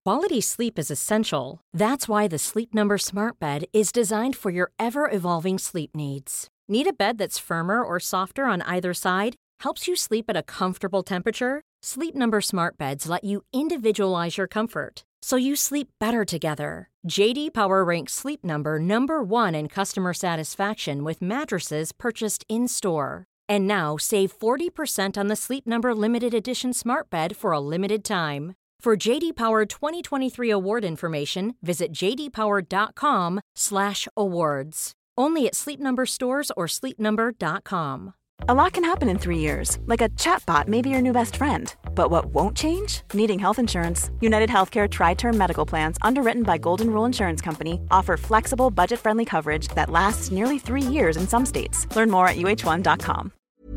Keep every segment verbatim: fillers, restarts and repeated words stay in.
Quality sleep is essential. That's why the Sleep Number Smart Bed is designed for your ever-evolving sleep needs. Need a bed that's firmer or softer on either side? Helps you sleep at a comfortable temperature? Sleep Number Smart Beds let you individualize your comfort, so you sleep better together. J D Power ranks Sleep Number number one in customer satisfaction with mattresses purchased in-store. And now save forty percent on the Sleep Number Limited Edition Smart Bed for a limited time. For J D Power twenty twenty-three award information, visit j d power dot com slash awards. Only at Sleep Number stores or sleep number dot com. A lot can happen in three years, like a chatbot may be your new best friend. But what won't change? Needing health insurance. United Healthcare Tri-Term Medical Plans, underwritten by Golden Rule Insurance Company, offer flexible, budget-friendly coverage that lasts nearly three years in some states. Learn more at u h one dot com.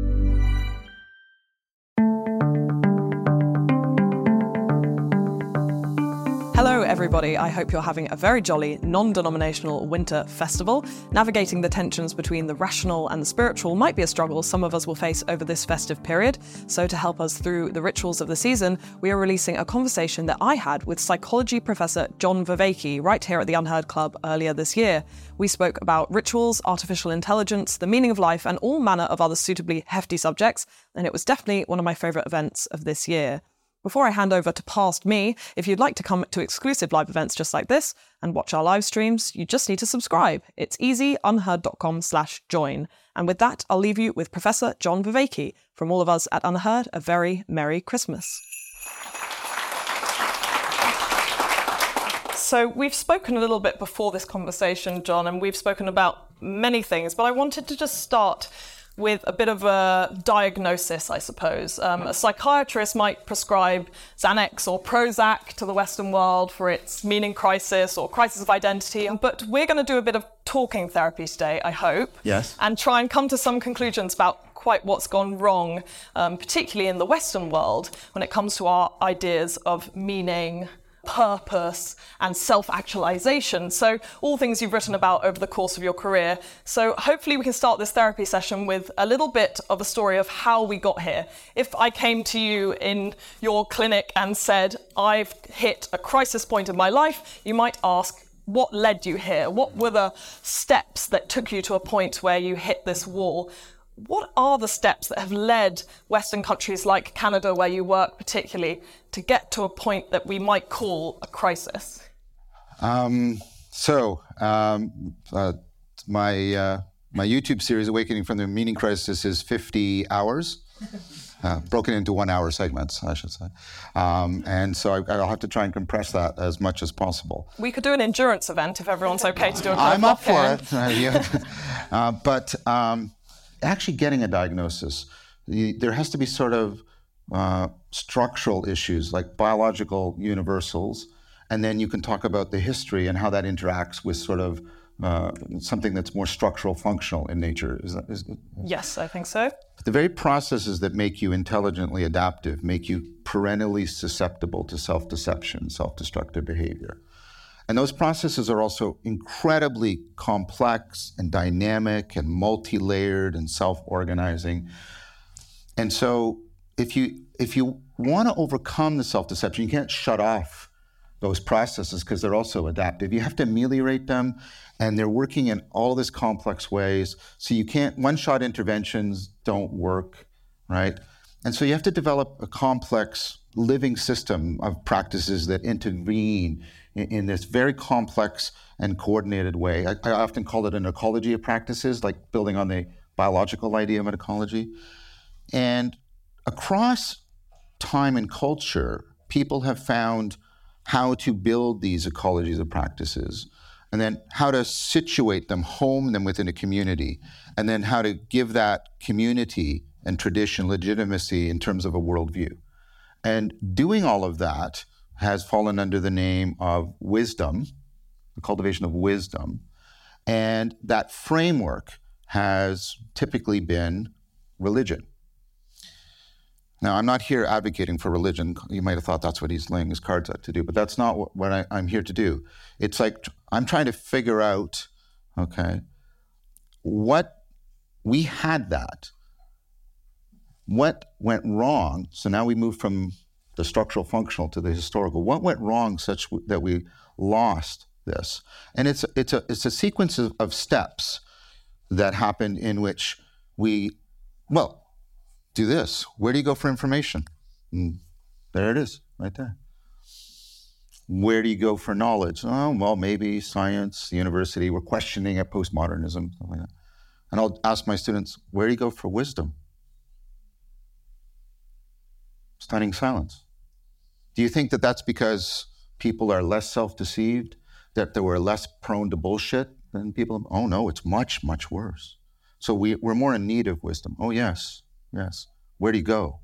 Hello everybody, I hope you're having a very jolly, non-denominational winter festival. Navigating the tensions between the rational and the spiritual might be a struggle some of us will face over this festive period. So to help us through the rituals of the season, we are releasing a conversation that I had with psychology professor John Vervaeke right here at the Unheard Club earlier this year. We spoke about rituals, artificial intelligence, the meaning of life, and all manner of other suitably hefty subjects, and it was definitely one of my favourite events of this year. Before I hand over to Past Me, if you'd like to come to exclusive live events just like this and watch our live streams, you just need to subscribe. It's easy, unheard dot com slash join. And with that, I'll leave you with Professor John Vervaeke. From all of us at Unheard, a very Merry Christmas. So we've spoken a little bit before this conversation, John, and we've spoken about many things, but I wanted to just start with a bit of a diagnosis, I suppose. Um, a psychiatrist might prescribe Xanax or Prozac to the Western world for its meaning crisis or crisis of identity, but we're going to do a bit of talking therapy today, I hope. Yes. And try and come to some conclusions about quite what's gone wrong, um, particularly in the Western world, when it comes to our ideas of meaning, purpose and self-actualization. So all things you've written about over the course of your career. So hopefully we can start this therapy session with a little bit of a story of how we got here. If I came to you in your clinic and said, I've hit a crisis point in my life, you might ask, what led you here? What were the steps that took you to a point where you hit this wall? What are the steps that have led Western countries like Canada, where you work particularly, to get to a point that we might call a crisis? Um, so, um, uh, my uh, my YouTube series, Awakening from the Meaning Crisis, is fifty hours, uh, broken into one-hour segments, I should say. Um, and so I, I'll have to try and compress that as much as possible. We could do an endurance event if everyone's okay to do a I'm up for here. it. Uh, yeah. uh, but... Um, Actually getting a diagnosis, the, there has to be sort of uh, structural issues like biological universals, and then you can talk about the history and how that interacts with sort of uh, something that's more structural, functional in nature. Is that, is, is, yes, I think so. The very processes that make you intelligently adaptive make you perennially susceptible to self-deception, self-destructive behavior. And those processes are also incredibly complex and dynamic and multi-layered and self-organizing. And so if you if you want to overcome the self-deception, you can't shut off those processes because they're also adaptive. You have to ameliorate them, and they're working in all this complex ways. So you can't, one-shot interventions don't work, right? And so you have to develop a complex living system of practices that intervene in, in this very complex and coordinated way. I, I often call it an ecology of practices, like building on the biological idea of an ecology. And across time and culture, people have found how to build these ecologies of practices, and then how to situate them, home them within a community, and then how to give that community and tradition legitimacy in terms of a worldview. And doing all of that has fallen under the name of wisdom, the cultivation of wisdom. And that framework has typically been religion. Now, I'm not here advocating for religion. You might have thought that's what he's laying his cards out to do, but that's not what, what I, I'm here to do. It's like I'm trying to figure out, okay, what we had that. What went wrong? So now we move from the structural functional to the historical. What went wrong such that we lost this? And it's it's a it's a sequence of, of steps that happened in which we, well, do this. Where do you go for information? And there it is, right there. Where do you go for knowledge? Oh, well, maybe science, the university. We're questioning at postmodernism, stuff like that. And I'll ask my students, where do you go for wisdom? Stunning silence. Do you think that that's because people are less self-deceived, that they were less prone to bullshit than people? Oh, no, it's much, much worse. So we, we're more in need of wisdom. Oh, yes, yes. Where do you go?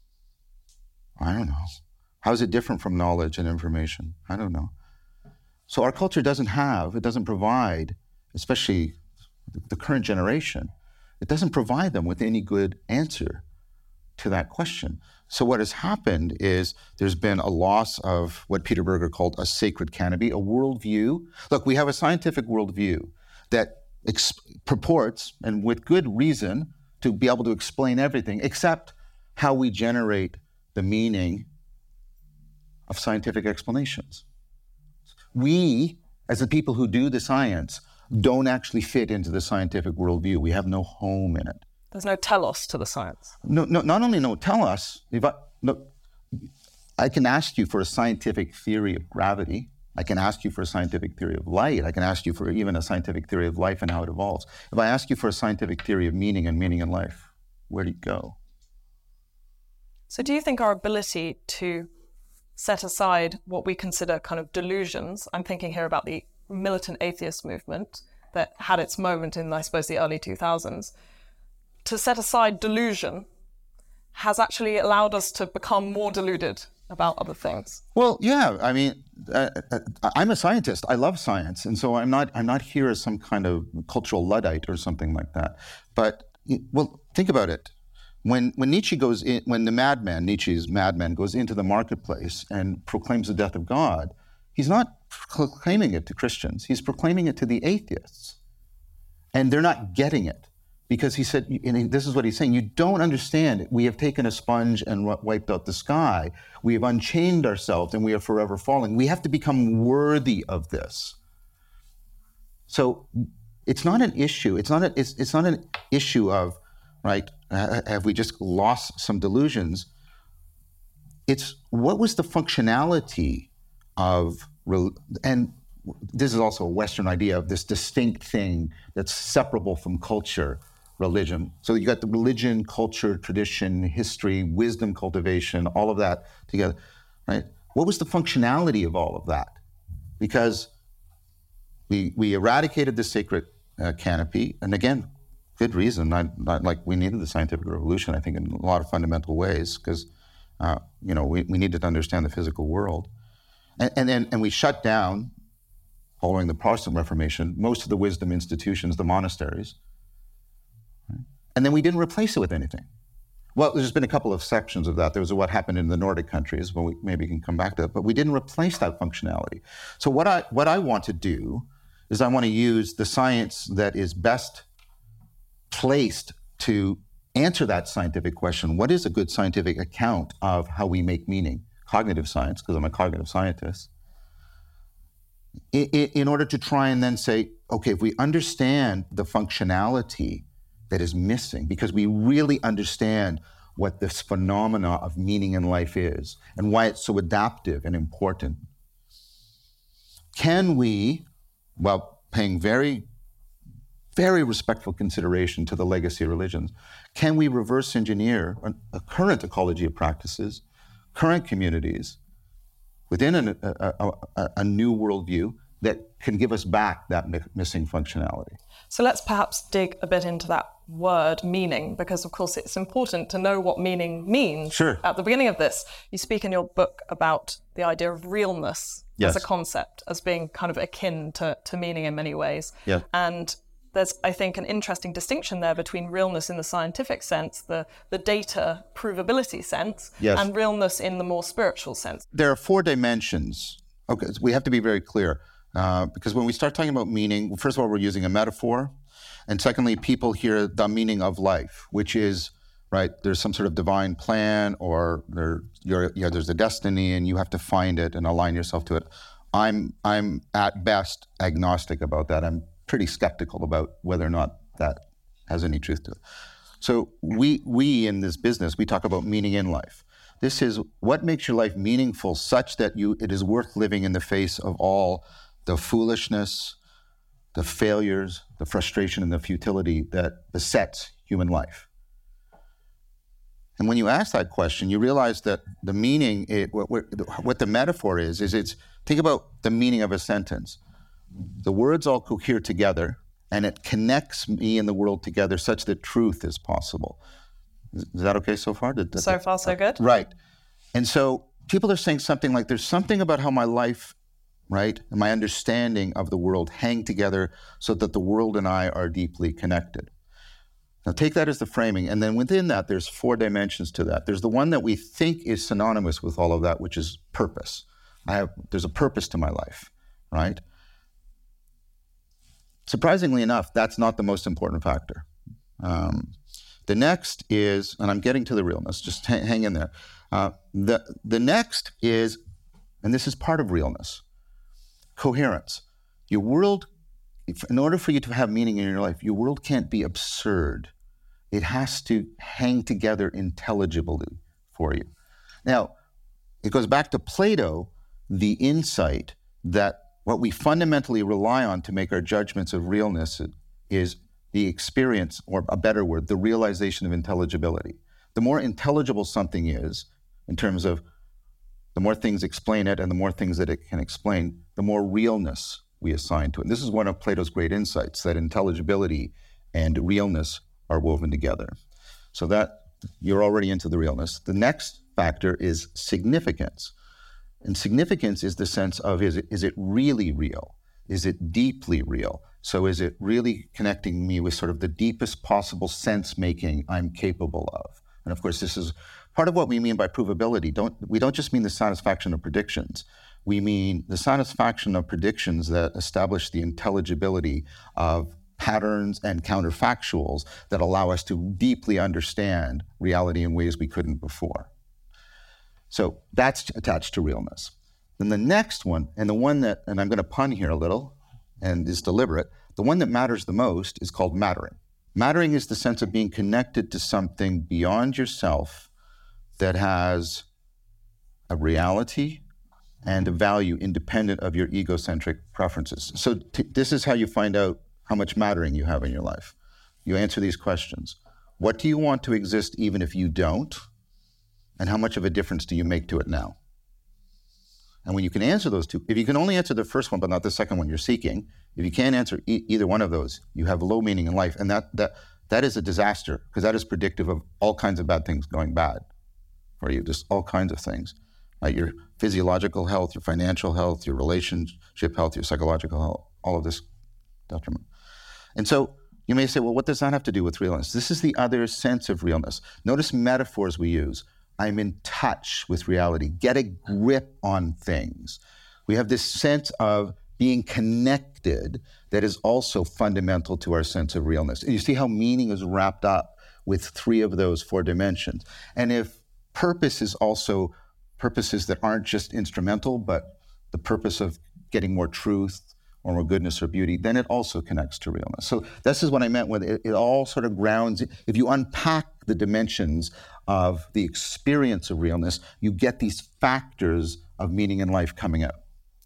I don't know. How is it different from knowledge and information? I don't know. So our culture doesn't have, it doesn't provide, especially the current generation, it doesn't provide them with any good answer to that question. So what has happened is there's been a loss of what Peter Berger called a sacred canopy, a worldview. Look, we have a scientific worldview that ex- purports, and with good reason, to be able to explain everything except how we generate the meaning of scientific explanations. We, as the people who do the science, don't actually fit into the scientific worldview. We have no home in it. There's no telos to the science. No, no, not only no telos, if I, look, I can ask you for a scientific theory of gravity. I can ask you for a scientific theory of light. I can ask you for even a scientific theory of life and how it evolves. If I ask you for a scientific theory of meaning and meaning in life, where do you go? So do you think our ability to set aside what we consider kind of delusions, I'm thinking here about the militant atheist movement that had its moment in, I suppose, the early two thousands, to set aside delusion has actually allowed us to become more deluded about other things? Well, yeah. I mean, uh, I'm a scientist. I love science. And so I'm not I'm not here as some kind of cultural Luddite or something like that. But, well, think about it. When when Nietzsche goes in, when the madman, Nietzsche's madman, goes into the marketplace and proclaims the death of God, he's not proclaiming it to Christians. He's proclaiming it to the atheists. And they're not getting it. Because he said, and this is what he's saying, you don't understand it. We have taken a sponge and wiped out the sky. We have unchained ourselves and we are forever falling. We have to become worthy of this. So it's not an issue. It's not, a, it's, it's not an issue of, right, uh, have we just lost some delusions? It's what was the functionality of, and this is also a Western idea of this distinct thing that's separable from culture, religion. So you got the religion, culture, tradition, history, wisdom, cultivation, all of that together, right? What was the functionality of all of that? Because we we eradicated the sacred uh, canopy, and again, good reason. Not, not like we needed the scientific revolution, I think, in a lot of fundamental ways, because uh, you know we, we needed to understand the physical world, and and then and we shut down, following the Protestant Reformation, most of the wisdom institutions, the monasteries. And then we didn't replace it with anything. Well, there's been a couple of sections of that. There was what happened in the Nordic countries, but we maybe can come back to that. But we didn't replace that functionality. So what I what I want to do is I want to use the science that is best placed to answer that scientific question. What is a good scientific account of how we make meaning? Cognitive science, because I'm a cognitive scientist. In, in order to try and then say, okay, if we understand the functionality that is missing, because we really understand what this phenomena of meaning in life is and why it's so adaptive and important, can we, while paying very, very respectful consideration to the legacy of religions, can we reverse engineer a, a current ecology of practices, current communities, within an, a, a, a, a new worldview that can give us back that mi- missing functionality? So let's perhaps dig a bit into that word meaning, because of course it's important to know what meaning means. Sure. At the beginning of this, you speak in your book about the idea of realness yes. as a concept, as being kind of akin to, to meaning in many ways. Yeah. And there's, I think, an interesting distinction there between realness in the scientific sense, the, the data provability sense, yes. and realness in the more spiritual sense. There are four dimensions. Okay, so we have to be very clear. Uh, because when we start talking about meaning, first of all, we're using a metaphor. And secondly, people hear the meaning of life, which is, right? There's some sort of divine plan, or there, you're, you know, there's a destiny, and you have to find it and align yourself to it. I'm I'm at best agnostic about that. I'm pretty skeptical about whether or not that has any truth to it. So we we in this business, we talk about meaning in life. This is what makes your life meaningful, such that you it is worth living in the face of all the foolishness, the failures, the frustration, and the futility that besets human life. And when you ask that question, you realize that the meaning, it, what, what the metaphor is, is it's, think about the meaning of a sentence. The words all cohere together, and it connects me and the world together such that truth is possible. Is, is that okay so far? Did, did, so far, so good. Right. And so people are saying something like, there's something about how my life, right, and my understanding of the world hang together so that the world and I are deeply connected. Now take that as the framing, and then within that, there's four dimensions to that. There's the one that we think is synonymous with all of that, which is purpose. I have, there's a purpose to my life, right? Surprisingly enough, that's not the most important factor. Um, the next is, and I'm getting to the realness, just hang, hang in there. Uh, the, the next is, and this is part of realness, coherence. Your world, if, in order for you to have meaning in your life, your world can't be absurd. It has to hang together intelligibly for you. Now, it goes back to Plato, the insight that what we fundamentally rely on to make our judgments of realness is the experience, or a better word, the realization of intelligibility. The more intelligible something is, in terms of the more things explain it and the more things that it can explain, the more realness we assign to it. And this is one of Plato's great insights, that intelligibility and realness are woven together. So that you're already into the realness. The next factor is significance. And significance is the sense of, is it, is it really real? Is it deeply real? So is it really connecting me with sort of the deepest possible sense-making I'm capable of? And of course, this is part of what we mean by provability. Don't, we don't just mean the satisfaction of predictions. We mean the satisfaction of predictions that establish the intelligibility of patterns and counterfactuals that allow us to deeply understand reality in ways we couldn't before. So that's attached to realness. Then the next one, and the one that, and I'm going to pun here a little, and is deliberate, the one that matters the most is called mattering. Mattering is the sense of being connected to something beyond yourself that has a reality and a value independent of your egocentric preferences. So t- this is how you find out how much mattering you have in your life. You answer these questions. What do you want to exist even if you don't? And how much of a difference do you make to it now? And when you can answer those two, if you can only answer the first one but not the second one you're seeking, if you can't answer e- either one of those, you have low meaning in life. And that that that is a disaster, because that is predictive of all kinds of bad things going bad for you, just all kinds of things. Right? Your physiological health, your financial health, your relationship health, your psychological health, all of this detriment. And so you may say, well, what does that have to do with realness? This is the other sense of realness. Notice metaphors we use. I'm in touch with reality. Get a grip on things. We have this sense of being connected that is also fundamental to our sense of realness. And you see how meaning is wrapped up with three of those four dimensions. And if purpose is also purposes that aren't just instrumental, but the purpose of getting more truth or more goodness or beauty, then it also connects to realness. So this is what I meant with it. It all sort of grounds, if you unpack the dimensions of the experience of realness, you get these factors of meaning in life coming out.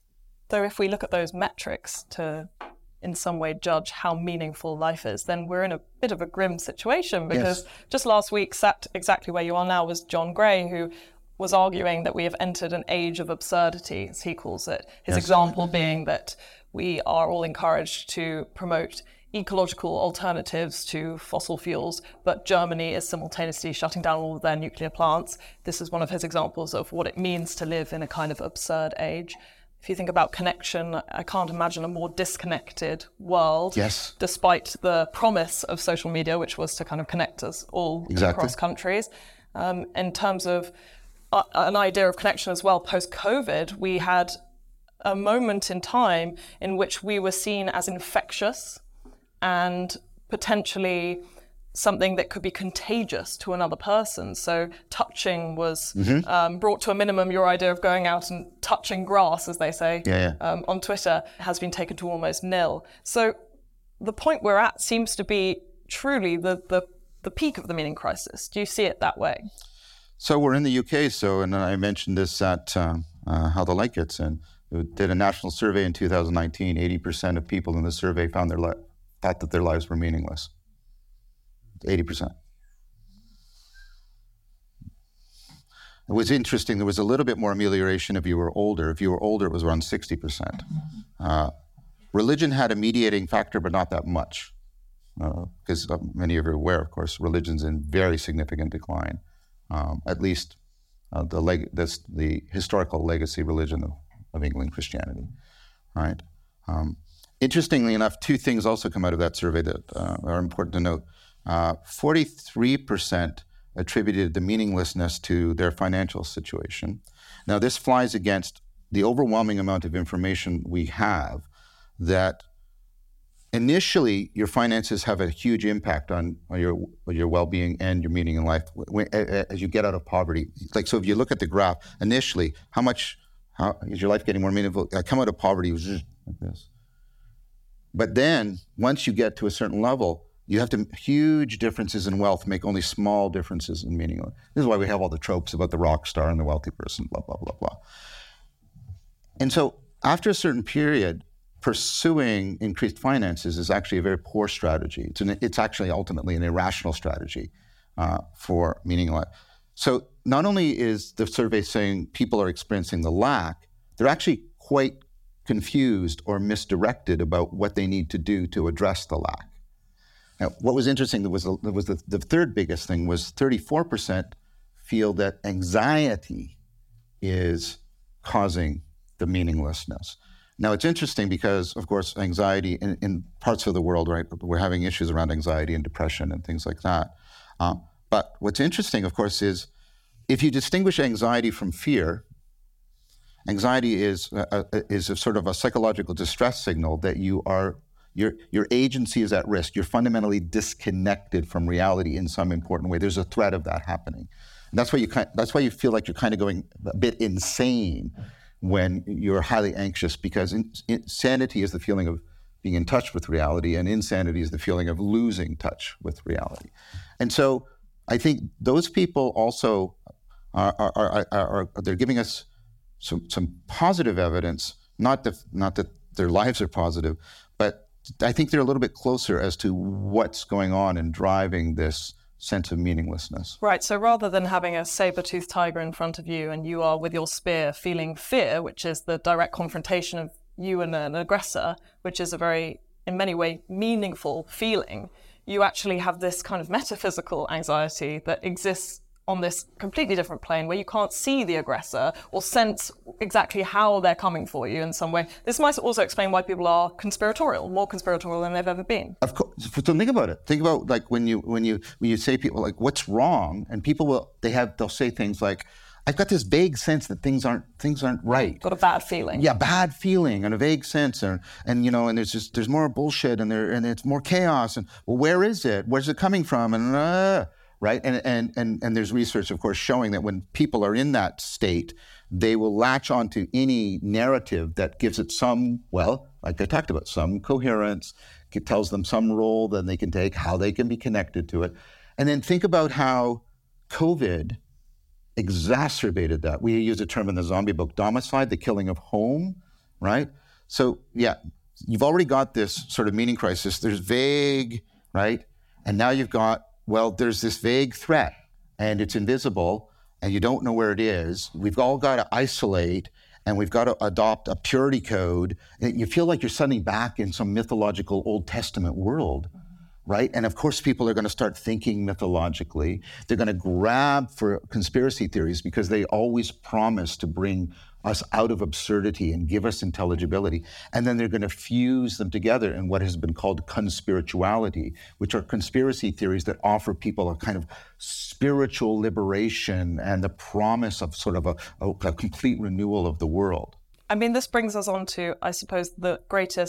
So if we look at those metrics to in some way judge how meaningful life is, then we're in a bit of a grim situation, because yes. just last week, sat exactly where you are now, was John Gray, who was arguing that we have entered an age of absurdity, as he calls it. His yes. example being that we are all encouraged to promote ecological alternatives to fossil fuels, but Germany is simultaneously shutting down all of their nuclear plants. This is one of his examples of what it means to live in a kind of absurd age. If you think about connection, I can't imagine a more disconnected world, yes. despite the promise of social media, which was to kind of connect us all exactly. across countries. Um, in terms of uh, an idea of connection as well, post-COVID, we had a moment in time in which we were seen as infectious and potentially something that could be contagious to another person. So touching was mm-hmm. um, brought to a minimum. Your idea of going out and touching grass, as they say yeah, yeah. Um, on Twitter, has been taken to almost nil. So the point we're at seems to be truly the, the, the peak of the meaning crisis. Do you see it that way? So we're in the U K, so, and I mentioned this at um, uh, How the Light Gets In. We did a national survey in two thousand nineteen. eighty percent of people in the survey found their li- thought that their lives were meaningless. eighty percent. It was interesting. There was a little bit more amelioration if you were older. If you were older, it was around sixty percent. Uh, religion had a mediating factor, but not that much. Because uh, many of you are aware, of course, religion's in very significant decline. Um, at least uh, the, leg- this, the historical legacy religion of, of England, Christianity, right? Um, interestingly enough, two things also come out of that survey that uh, are important to note. Uh, forty-three percent attributed the meaninglessness to their financial situation. Now, this flies against the overwhelming amount of information we have that initially your finances have a huge impact on, on your on your well-being and your meaning in life when, as you get out of poverty. Like, so if you look at the graph, initially, how much, how is your life getting more meaningful? I come out of poverty, it was just like this. But then, once you get to a certain level, you have to, huge differences in wealth make only small differences in meaning. This is why we have all the tropes about the rock star and the wealthy person, blah, blah, blah, blah. And so after a certain period, pursuing increased finances is actually a very poor strategy. It's, an, it's actually ultimately an irrational strategy uh, for meaning in life. So not only is the survey saying people are experiencing the lack, they're actually quite confused or misdirected about what they need to do to address the lack. Now, what was interesting was, the, was the, the third biggest thing was thirty-four percent feel that anxiety is causing the meaninglessness. Now, it's interesting because, of course, anxiety in, in parts of the world, right, we're having issues around anxiety and depression and things like that. Uh, but what's interesting, of course, is if you distinguish anxiety from fear, anxiety is a, a, is a sort of a psychological distress signal that you are Your your agency is at risk. You're fundamentally disconnected from reality in some important way. There's a threat of that happening. And that's why you kind, that's why you feel like you're kind of going a bit insane when you're highly anxious, because in, insanity is the feeling of being in touch with reality, and insanity is the feeling of losing touch with reality. And so I think those people also are are, are, are, are they're giving us some some positive evidence, not that not that their lives are positive, but I think they're a little bit closer as to what's going on and driving this sense of meaninglessness. Right, so rather than having a saber-toothed tiger in front of you and you are with your spear feeling fear, which is the direct confrontation of you and an aggressor, which is a very, in many ways, meaningful feeling, you actually have this kind of metaphysical anxiety that exists on this completely different plane where you can't see the aggressor or sense exactly how they're coming for you in some way. This might also explain why people are conspiratorial, more conspiratorial than they've ever been. Of course. So think about it. Think about like when you when you when you say people like what's wrong, and people will they have they'll say things like, I've got this vague sense that things aren't things aren't right. Got a bad feeling. Yeah, bad feeling and a vague sense, and and you know, and there's just there's more bullshit and there and it's more chaos, and well, where is it? Where's it coming from? And uh, right? And, and and and there's research, of course, showing that when people are in that state, they will latch onto any narrative that gives it some, well, like I talked about, some coherence, it tells them some role that they can take, how they can be connected to it. And then think about how COVID exacerbated that. We use a term in the zombie book, domicide, the killing of home, right? So yeah, you've already got this sort of meaning crisis. There's vague, right? And now you've got, well, there's this vague threat and it's invisible and you don't know where it is. We've all got to isolate and we've got to adopt a purity code. And you feel like you're suddenly back in some mythological Old Testament world, right? And of course, people are going to start thinking mythologically. They're going to grab for conspiracy theories because they always promise to bring us out of absurdity and give us intelligibility. And then they're going to fuse them together in what has been called conspirituality, which are conspiracy theories that offer people a kind of spiritual liberation and the promise of sort of a, a, a complete renewal of the world. I mean, this brings us on to, I suppose, the greatest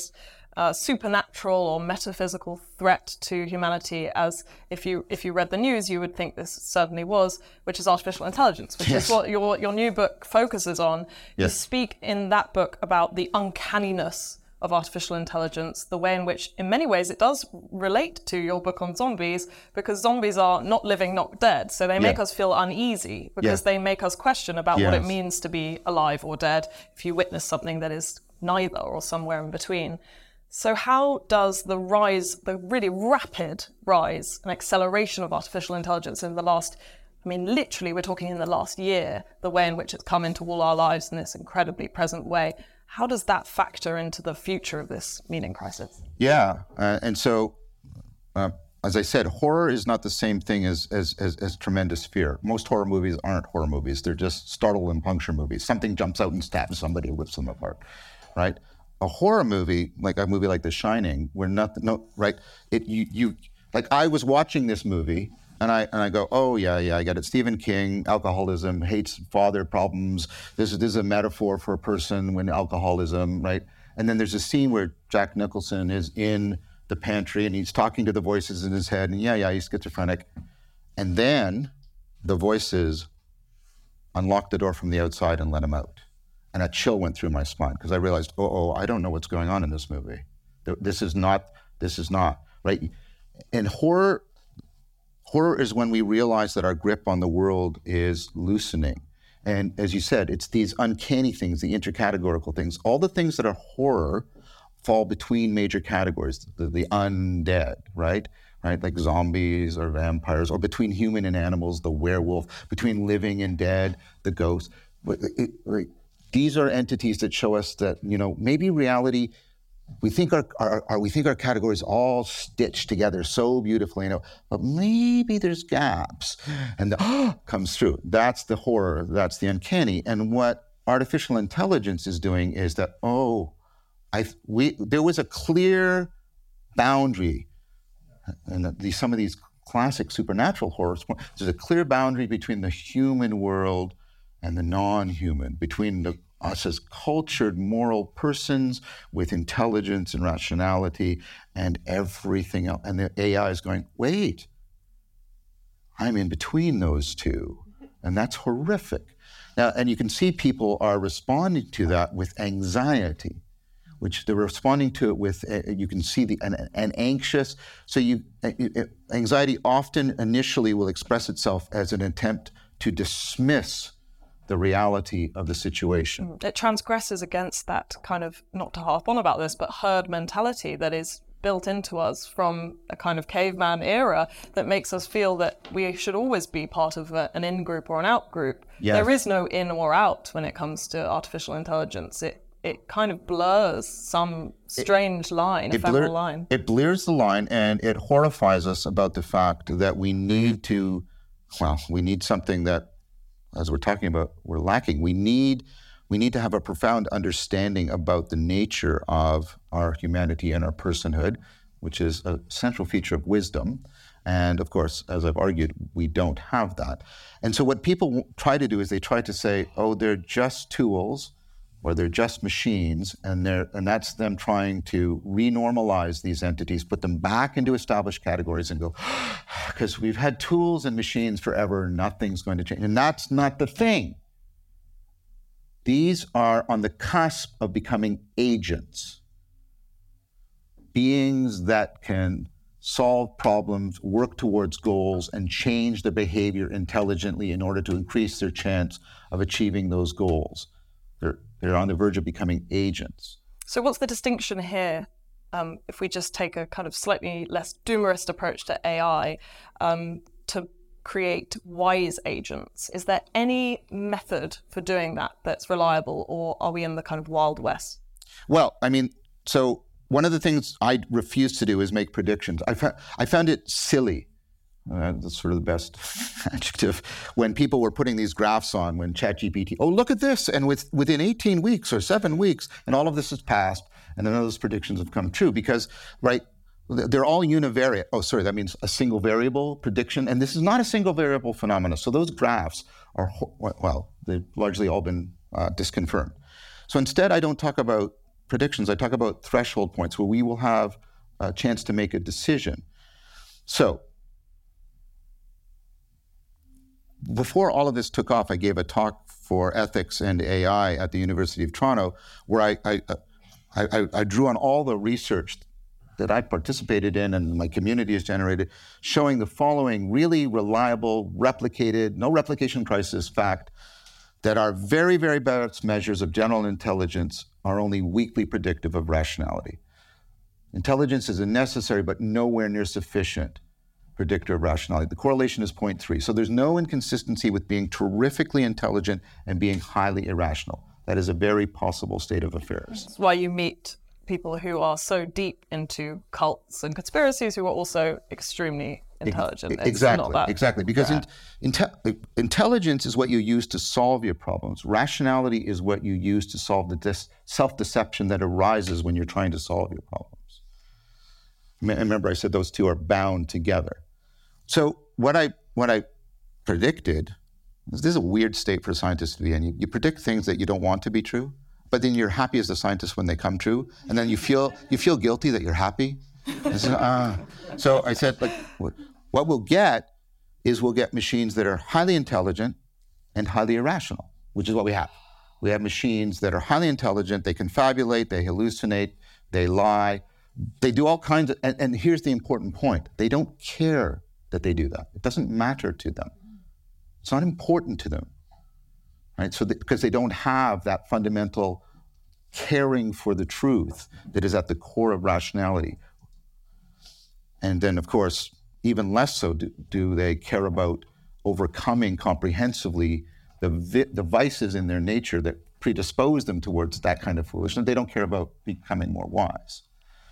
uh, supernatural or metaphysical threat to humanity, as if you if you read the news, you would think this certainly was, which is artificial intelligence, which yes. is what your, your new book focuses on. Yes. You speak in that book about the uncanniness of artificial intelligence, the way in which, in many ways, it does relate to your book on zombies, because zombies are not living, not dead. So they make yeah. us feel uneasy, because yeah. they make us question about yes. what it means to be alive or dead if you witness something that is neither or somewhere in between. So how does the rise, the really rapid rise and acceleration of artificial intelligence in the last, I mean, literally, we're talking in the last year, the way in which it's come into all our lives in this incredibly present way, how does that factor into the future of this meaning crisis? Yeah, uh, and so, uh, as I said, horror is not the same thing as, as as as tremendous fear. Most horror movies aren't horror movies; they're just startle and puncture movies. Something jumps out and stabs somebody, rips them apart, right? A horror movie, like a movie like The Shining, where nothing, no, right? It you you like I was watching this movie. And I and I go, oh yeah, yeah, I get it. Stephen King, alcoholism, hates father problems. This is this is a metaphor for a person when alcoholism, right? And then there's a scene where Jack Nicholson is in the pantry and he's talking to the voices in his head, and yeah, yeah, he's schizophrenic. And then the voices unlocked the door from the outside and let him out. And a chill went through my spine because I realized, oh, oh, I don't know what's going on in this movie. This is not, this is not, right? In horror, Horror is when we realize that our grip on the world is loosening. And as you said, it's these uncanny things, the intercategorical things. All the things that are horror fall between major categories, the, the undead, right? Right, like zombies or vampires, or between human and animals, the werewolf, between living and dead, the ghost. It, it, it, these are entities that show us that, you know, maybe reality, We think our, our, our we think our categories all stitched together so beautifully, you know, but maybe there's gaps, and the oh, comes through. That's the horror. That's the uncanny. And what artificial intelligence is doing is that oh, I we there was a clear boundary, and these some of these classic supernatural horrors. There's a clear boundary between the human world and the non-human, between the us as cultured, moral persons with intelligence and rationality and everything else. And the A I is going, wait, I'm in between those two. And that's horrific. Now, and you can see people are responding to that with anxiety, which they're responding to it with, uh, you can see the an, an anxious, so you uh, anxiety often initially will express itself as an attempt to dismiss the reality of the situation. It transgresses against that kind of, not to harp on about this, but herd mentality that is built into us from a kind of caveman era that makes us feel that we should always be part of a, an in-group or an out-group. Yes. There is no in or out when it comes to artificial intelligence. It it kind of blurs some strange it, line, ephemeral blur, line. It blurs the line, and it horrifies us about the fact that we need to, well, we need something that, as we're talking about, we're lacking. We need we need to have a profound understanding about the nature of our humanity and our personhood, which is a central feature of wisdom. And of course, as I've argued, we don't have that. And so what people try to do is they try to say, oh, they're just tools, or they're just machines, and they're and that's them trying to renormalize these entities, put them back into established categories and go, because we've had tools and machines forever, nothing's going to change. And that's not the thing. These are on the cusp of becoming agents, beings that can solve problems, work towards goals, and change their behavior intelligently in order to increase their chance of achieving those goals. They're They're on the verge of becoming agents. So what's the distinction here, um, if we just take a kind of slightly less doomerist approach to A I, um, to create wise agents? Is there any method for doing that that's reliable, or are we in the kind of Wild West? Well, I mean, so one of the things I refuse to do is make predictions. I, fa- I found it silly. Uh, that's sort of the best adjective. When people were putting these graphs on, when ChatGPT, oh, look at this, and with, within eighteen weeks or seven weeks, and all of this has passed, and none of those predictions have come true because, right, they're all univariate. Oh, sorry, that means a single variable prediction, and this is not a single variable phenomenon. So those graphs are, well, they've largely all been uh, disconfirmed. So instead, I don't talk about predictions, I talk about threshold points where we will have a chance to make a decision. So, before all of this took off, I gave a talk for ethics and A I at the University of Toronto, where I, I, I, I drew on all the research that I participated in and my community has generated, showing the following really reliable, replicated, no replication crisis fact, that our very, very best measures of general intelligence are only weakly predictive of rationality. Intelligence is a necessary but nowhere near sufficient predictor of rationality. The correlation is zero point three. So there's no inconsistency with being terrifically intelligent and being highly irrational. That is a very possible state of affairs. That's why you meet people who are so deep into cults and conspiracies who are also extremely intelligent. It's exactly, not exactly. Because in, inte- intelligence is what you use to solve your problems. Rationality is what you use to solve the dis- self-deception that arises when you're trying to solve your problems. Remember, I said those two are bound together. So what I what I predicted, this is a weird state for scientists to be in. You, you predict things that you don't want to be true, but then you're happy as a scientist when they come true, and then you feel you feel guilty that you're happy. So, uh, so I said, like, what we'll get is we'll get machines that are highly intelligent and highly irrational, which is what we have. We have machines that are highly intelligent, they confabulate, they hallucinate, they lie, they do all kinds of, and, and here's the important point, they don't care that they do that. It doesn't matter to them. It's not important to them, right? So because they don't have that fundamental caring for the truth that is at the core of rationality. And then, of course, even less so do, do they care about overcoming comprehensively the, vi- the vices in their nature that predispose them towards that kind of foolishness. They don't care about becoming more wise.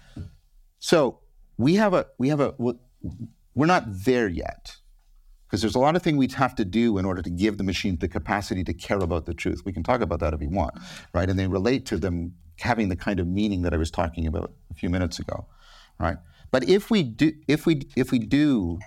So we have a, we have a, we're not there yet, because there's a lot of things we'd have to do in order to give the machine the capacity to care about the truth. We can talk about that if we want, right? And they relate to them having the kind of meaning that I was talking about a few minutes ago, right? But if we do, if we if we do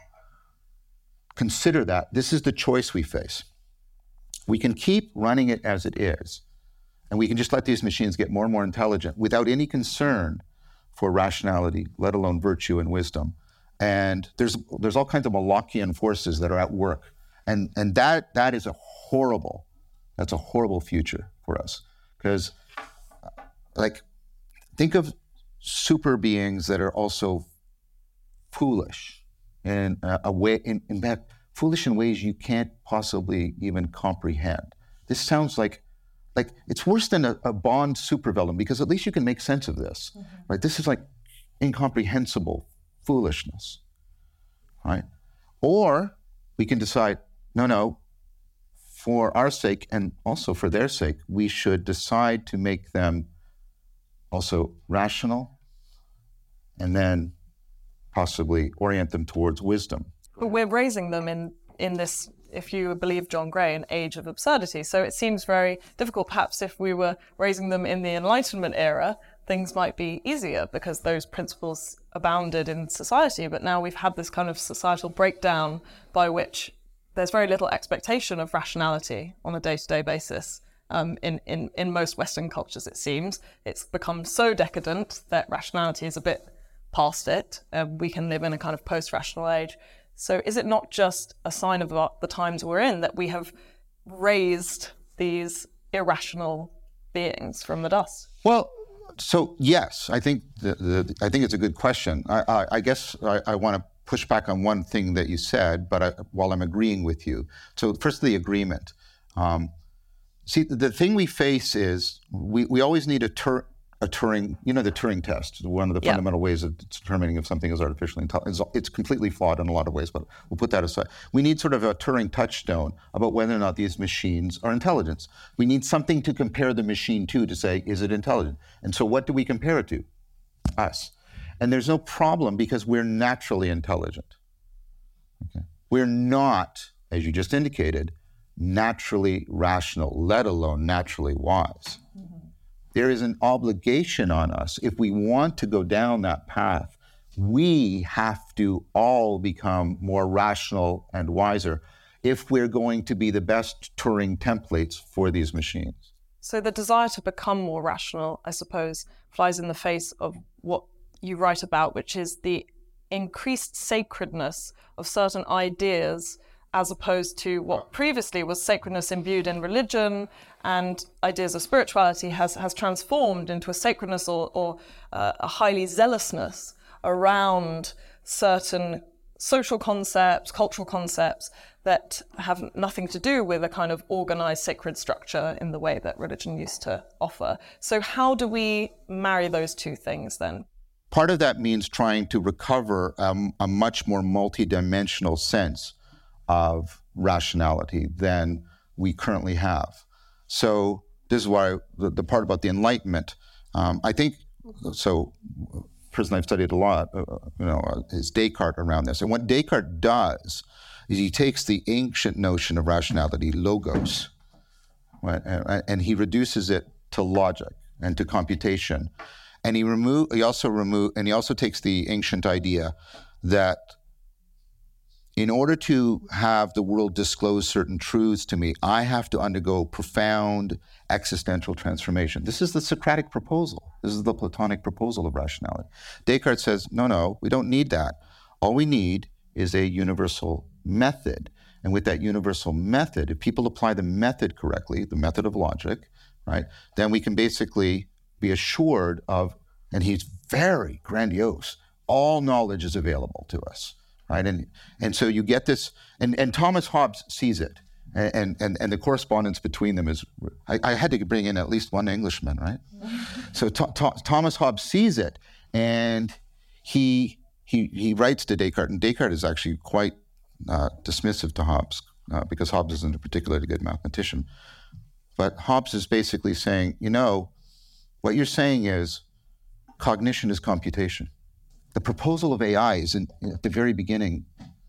consider that, this is the choice we face. We can keep running it as it is, and we can just let these machines get more and more intelligent without any concern for rationality, let alone virtue and wisdom. And there's there's all kinds of Molochian forces that are at work, and and that that is a horrible, that's a horrible future for us, because, like, think of super beings that are also foolish in a way, in, in fact, foolish in ways you can't possibly even comprehend. This sounds like, like it's worse than a, a Bond supervillain, because at least you can make sense of this, mm-hmm. right? This is like incomprehensible foolishness, right? Or we can decide, no, no, for our sake and also for their sake, we should decide to make them also rational, and then possibly orient them towards wisdom. But we're raising them in, in this, if you believe John Gray, an age of absurdity. So it seems very difficult. Perhaps if we were raising them in the Enlightenment era, things might be easier because those principles abounded in society. But now we've had this kind of societal breakdown by which there's very little expectation of rationality on a day-to-day basis. Um, in, in, in most Western cultures, it seems. It's become so decadent that rationality is a bit past it. Uh, we can live in a kind of post-rational age. So is it not just a sign of the times we're in that we have raised these irrational beings from the dust? Well, so yes, I think the, the, I think it's a good question. I, I, I guess I, I want to push back on one thing that you said, but I, while I'm agreeing with you. So first, the agreement. Um, See, the thing we face is we, we always need a, tur- a Turing, you know, the Turing test, one of the yeah. fundamental ways of determining if something is artificially intelligent. It's completely flawed in a lot of ways, but we'll put that aside. We need sort of a Turing touchstone about whether or not these machines are intelligent. We need something to compare the machine to, to say, is it intelligent? And so what do we compare it to? Us. And there's no problem because we're naturally intelligent. Okay? We're not, as you just indicated, naturally rational, let alone naturally wise. Mm-hmm. There is an obligation on us. If we want to go down that path, we have to all become more rational and wiser if we're going to be the best Turing templates for these machines. So the desire to become more rational, I suppose, flies in the face of what you write about, which is the increased sacredness of certain ideas as opposed to what previously was sacredness imbued in religion, and ideas of spirituality has, has transformed into a sacredness or, or uh, a highly zealousness around certain social concepts, cultural concepts that have nothing to do with a kind of organized sacred structure in the way that religion used to offer. So how do we marry those two things then? Part of that means trying to recover um, a much more multidimensional sense of rationality than we currently have. So this is why the, the part about the Enlightenment, um, I think, so a person I've studied a lot, uh, you know, uh, is Descartes around this. And what Descartes does is he takes the ancient notion of rationality, logos, right, and, and he reduces it to logic and to computation. And he remove, he also remove, and he also takes the ancient idea that in order to have the world disclose certain truths to me, I have to undergo profound existential transformation. This is the Socratic proposal. This is the Platonic proposal of rationality. Descartes says, no, no, we don't need that. All we need is a universal method. And with that universal method, if people apply the method correctly, the method of logic, right, then we can basically be assured of, and he's very grandiose, all knowledge is available to us. Right, and and so you get this, and, and Thomas Hobbes sees it, and and and the correspondence between them is. I, I had to bring in at least one Englishman, right? So to, to, Thomas Hobbes sees it, and he he he writes to Descartes, and Descartes is actually quite uh, dismissive to Hobbes uh, because Hobbes isn't a particularly good mathematician. But Hobbes is basically saying, you know, what you're saying is cognition is computation. The proposal of A I is in, at the very beginning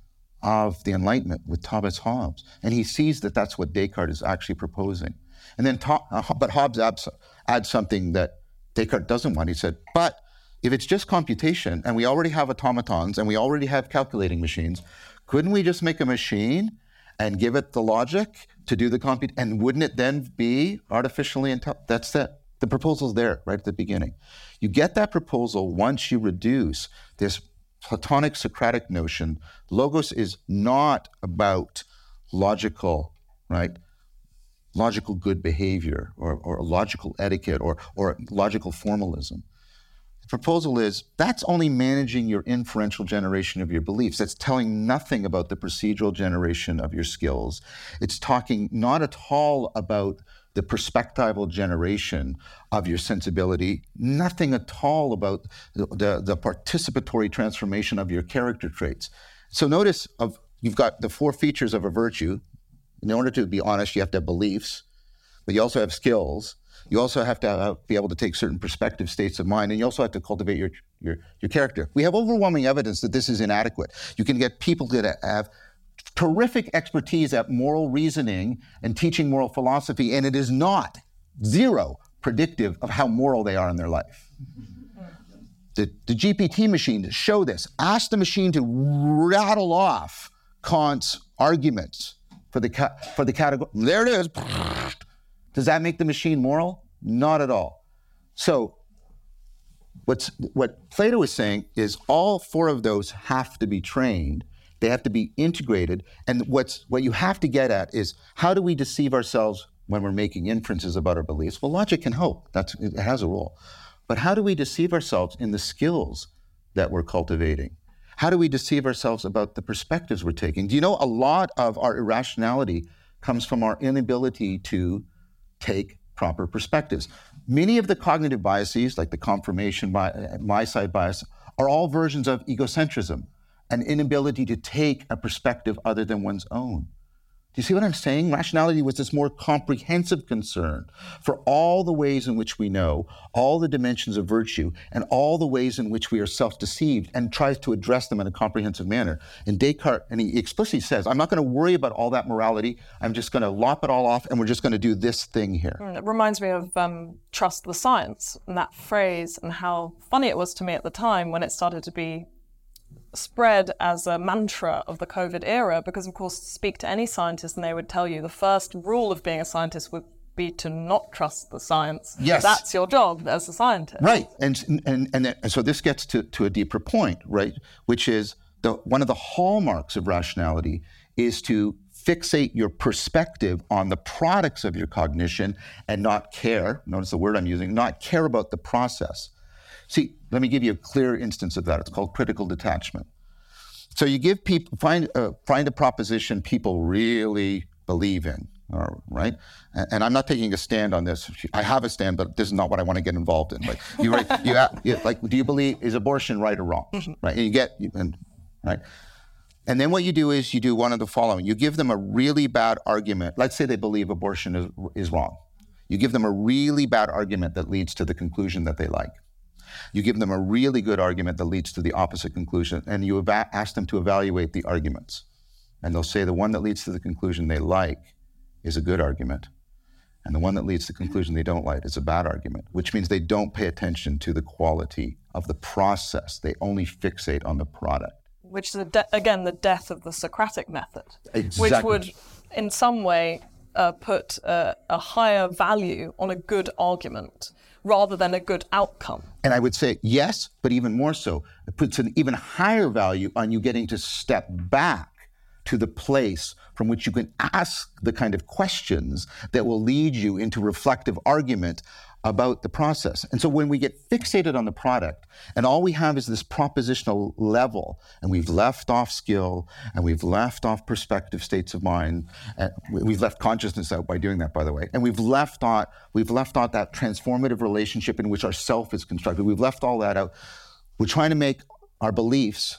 of the Enlightenment with Thomas Hobbes, and he sees that that's what Descartes is actually proposing. And then, uh, but Hobbes adds, adds something that Descartes doesn't want. He said, but if it's just computation, and we already have automatons, and we already have calculating machines, couldn't we just make a machine and give it the logic to do the compute, and wouldn't it then be artificially intelligent? That's it. The proposal's there right at the beginning. You get that proposal once you reduce this Platonic Socratic notion. Logos is not about logical, right? Logical good behavior or, or logical etiquette or, or logical formalism. The proposal is that's only managing your inferential generation of your beliefs. That's telling nothing about the procedural generation of your skills. It's talking not at all about the perspectival generation of your sensibility, nothing at all about the, the, the participatory transformation of your character traits. So notice of you've got the four features of a virtue. In order to be honest, you have to have beliefs, but you also have skills. You also have to have, be able to take certain perspective states of mind, and you also have to cultivate your, your, your character. We have overwhelming evidence that this is inadequate. You can get people that have terrific expertise at moral reasoning and teaching moral philosophy, and it is not, zero, predictive of how moral they are in their life. The, the G P T machine, to show this, ask the machine to rattle off Kant's arguments for the, ca- for the category. There it is. Does that make the machine moral? Not at all. So what's, what Plato is saying is all four of those have to be trained. They have to be integrated. And what's what you have to get at is how do we deceive ourselves when we're making inferences about our beliefs? Well, logic can help. That's, it has a role. But how do we deceive ourselves in the skills that we're cultivating? How do we deceive ourselves about the perspectives we're taking? Do you know a lot of our irrationality comes from our inability to take proper perspectives? Many of the cognitive biases, like the confirmation bias, my side bias, are all versions of egocentrism, an inability to take a perspective other than one's own. Do you see what I'm saying? Rationality was this more comprehensive concern for all the ways in which we know, all the dimensions of virtue, and all the ways in which we are self-deceived, and tries to address them in a comprehensive manner. And Descartes, and he explicitly says, I'm not going to worry about all that morality, I'm just going to lop it all off, and we're just going to do this thing here. It reminds me of um, trust the science, and that phrase, and how funny it was to me at the time when it started to be spread as a mantra of the COVID era, because of course speak to any scientist and they would tell you the first rule of being a scientist would be to not trust the science. Yes. That's your job as a scientist. Right. And and and, then, and so this gets to, to a deeper point, right? Which is the one of the hallmarks of rationality is to fixate your perspective on the products of your cognition and not care, notice the word I'm using, not care about the process. See, let me give you a clear instance of that. It's called critical detachment. So you give people, find, uh, find a proposition people really believe in, uh, right? And, and I'm not taking a stand on this. I have a stand, but this is not what I want to get involved in. Like, you, you, you like, do you believe, is abortion right or wrong? Mm-hmm. Right? And you get, and, right? And then what you do is you do one of the following. You give them a really bad argument. Let's say they believe abortion is, is wrong. You give them a really bad argument that leads to the conclusion that they like. You give them a really good argument that leads to the opposite conclusion, and you eva- ask them to evaluate the arguments. And they'll say the one that leads to the conclusion they like is a good argument, and the one that leads to the conclusion they don't like is a bad argument, which means they don't pay attention to the quality of the process. They only fixate on the product. Which is, a de- again, the death of the Socratic method, exactly. Which would, in some way, uh, put uh, a higher value on a good argument rather than a good outcome. And I would say yes, but even more so. It puts an even higher value on you getting to step back to the place from which you can ask the kind of questions that will lead you into reflective argument about the process. And so when we get fixated on the product and all we have is this propositional level, and we've left off skill and we've left off perspective states of mind, and we've left consciousness out by doing that, by the way, and we've left out, we've left out that transformative relationship in which our self is constructed. We've left all that out. We're trying to make our beliefs,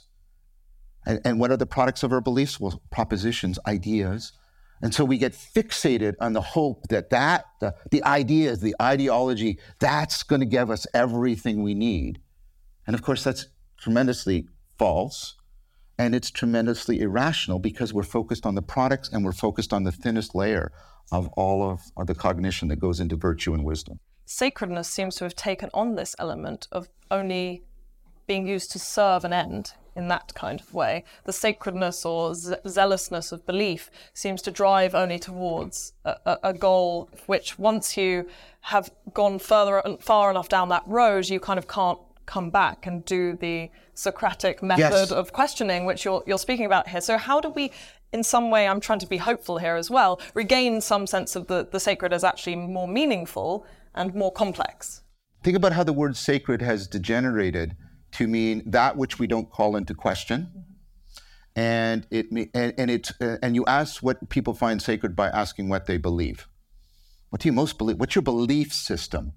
and, and what are the products of our beliefs? Well, propositions, ideas. And so we get fixated on the hope that, that the, the ideas, the ideology, that's going to give us everything we need. And of course, that's tremendously false. And it's tremendously irrational because we're focused on the products and we're focused on the thinnest layer of all of, of the cognition that goes into virtue and wisdom. Sacredness seems to have taken on this element of only being used to serve an end in that kind of way. The sacredness or ze- zealousness of belief seems to drive only towards a, a, a goal which once you have gone further far enough down that road, you kind of can't come back and do the Socratic method yes. of questioning, which you're, you're speaking about here. So how do we, in some way, I'm trying to be hopeful here as well, regain some sense of the, the sacred as actually more meaningful and more complex? Think about how the word sacred has degenerated to mean that which we don't call into question, mm-hmm. and it and, and it uh, and you ask what people find sacred by asking what they believe. What do you most believe? What's your belief system?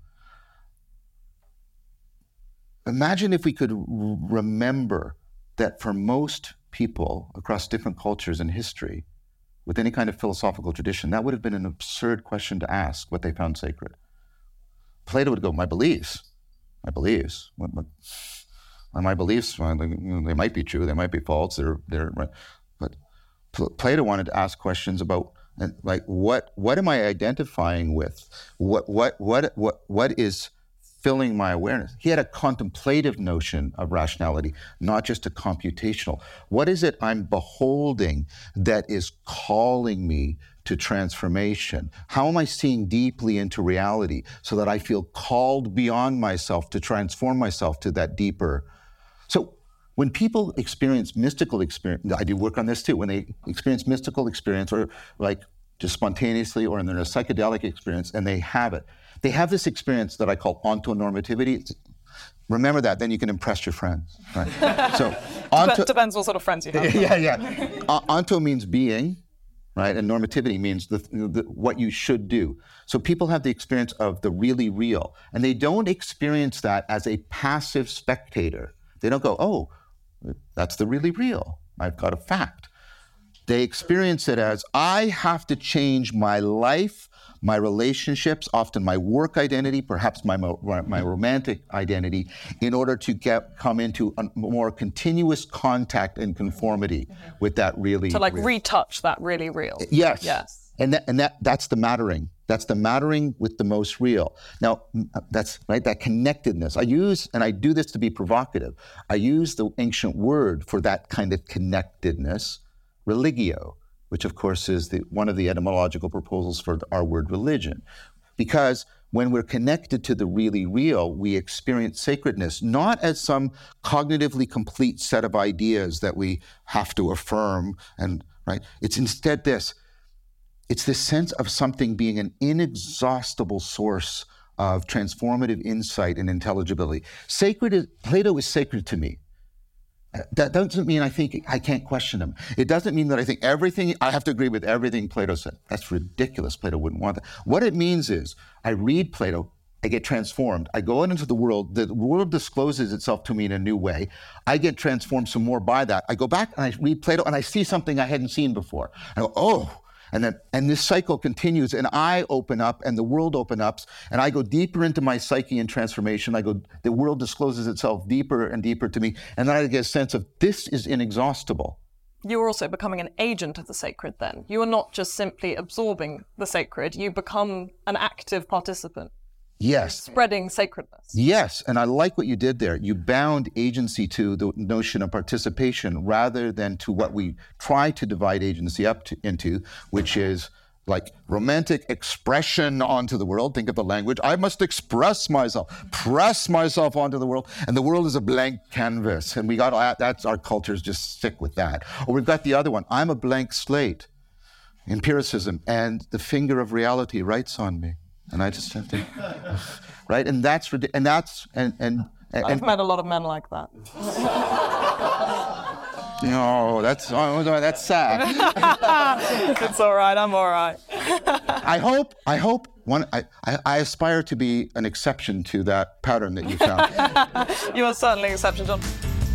Imagine if we could r- remember that for most people across different cultures and history, with any kind of philosophical tradition, that would have been an absurd question to ask what they found sacred. Plato would go, my beliefs, my beliefs. What, what, my beliefs, well, they, you know, they might be true, they might be false, they're, they're, but Plato wanted to ask questions about, like, what, what am I identifying with? What, what, what, what, what is filling my awareness? He had a contemplative notion of rationality, not just a computational. What is it I'm beholding that is calling me to transformation? How am I seeing deeply into reality so that I feel called beyond myself to transform myself to that deeper? So when people experience mystical experience, I do work on this too, when they experience mystical experience or like just spontaneously or in their psychedelic experience and they have it, they have this experience that I call ontonormativity. Remember that, then you can impress your friends. Right? So onto, depends what sort of friends you have. Yeah, yeah. Uh, onto means being, right? And normativity means the, the, what you should do. So people have the experience of the really real, and they don't experience that as a passive spectator. They don't go, oh, that's the really real. I've got a fact. They experience it as, I have to change my life, my relationships, often my work identity, perhaps my my romantic identity, in order to get come into a more continuous contact and conformity mm-hmm. with that really To like real. retouch that really real. Yes. Yes. And that, and that that's the mattering. That's the mattering with the most real. Now, that's right, that connectedness. I use, and I do this to be provocative, I use the ancient word for that kind of connectedness, religio. which of course is the, one of the etymological proposals for our word religion. Because when we're connected to the really real, we experience sacredness, not as some cognitively complete set of ideas that we have to affirm, and right? It's instead this. It's this sense of something being an inexhaustible source of transformative insight and intelligibility. Sacred is, Plato is sacred to me. That doesn't mean I think I can't question him. It doesn't mean that I think everything, I have to agree with everything Plato said. That's ridiculous. Plato wouldn't want that. What it means is I read Plato, I get transformed. I go out into the world, the world discloses itself to me in a new way. I get transformed some more by that. I go back and I read Plato and I see something I hadn't seen before. I go, oh, and then and this cycle continues and I open up and the world opens up and I go deeper into my psyche and transformation. I go, the world discloses itself deeper and deeper to me. And then I get a sense of this is inexhaustible. You are also becoming an agent of the sacred then. You are not just simply absorbing the sacred, you become an active participant. Yes. Spreading sacredness. Yes, and I like what you did there. You bound agency to the notion of participation rather than to what we try to divide agency up to, into, which is like romantic expression onto the world. Think of the language. I must express myself, press myself onto the world, and the world is a blank canvas. And we got that's our culture's just sick with that. Or we've got the other one. I'm a blank slate, empiricism, and the finger of reality writes on me. And I just have to, right? And that's, and that's, and, and, and I've met a lot of men like that. No, that's, oh, that's sad. It's all right, I'm all right. I hope, I hope, one, I, I, I aspire to be an exception to that pattern that you found. You are certainly an exception, John.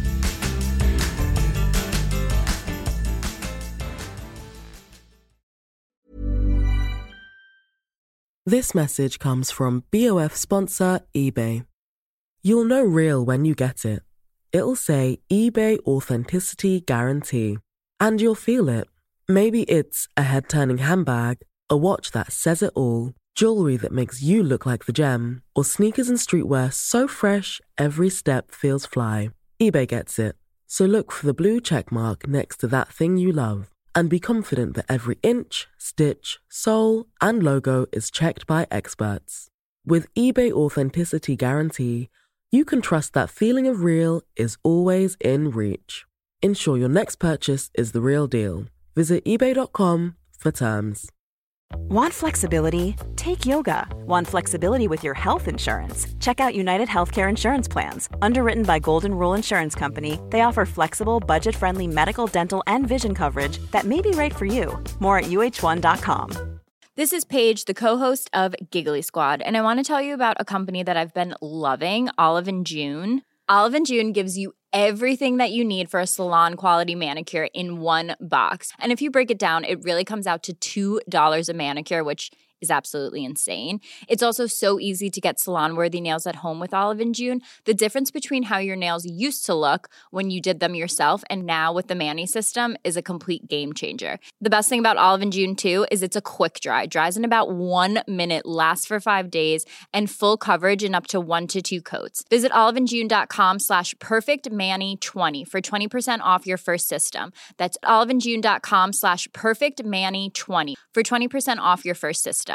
This message comes from B O F sponsor eBay. You'll know real when you get it. It'll say eBay Authenticity Guarantee. And you'll feel it. Maybe it's a head-turning handbag, a watch that says it all, jewelry that makes you look like the gem, or sneakers and streetwear so fresh every step feels fly. eBay gets it. So look for the blue check mark next to that thing you love. And be confident that every inch, stitch, sole, and logo is checked by experts. With eBay Authenticity Guarantee, you can trust that feeling of real is always in reach. Ensure your next purchase is the real deal. Visit ebay dot com for terms. Want flexibility? Take yoga. Want flexibility with your health insurance? Check out United Healthcare Insurance Plans. Underwritten by Golden Rule Insurance Company, they offer flexible, budget-friendly medical, dental, and vision coverage that may be right for you. More at U H one dot com. This is Paige, the co-host of Giggly Squad, and I want to tell you about a company that I've been loving, Olive and June. Olive and June gives you everything that you need for a salon-quality manicure in one box. And if you break it down, it really comes out to two dollars a manicure, which is absolutely insane. It's also so easy to get salon-worthy nails at home with Olive and June. The difference between how your nails used to look when you did them yourself and now with the Mani system is a complete game changer. The best thing about Olive and June, too, is it's a quick dry. Dries in about one minute, lasts for five days, and full coverage in up to one to two coats. Visit oliveandjune.com slash perfectmani20 for twenty percent off your first system. That's oliveandjune.com slash perfectmani20 for twenty percent off your first system.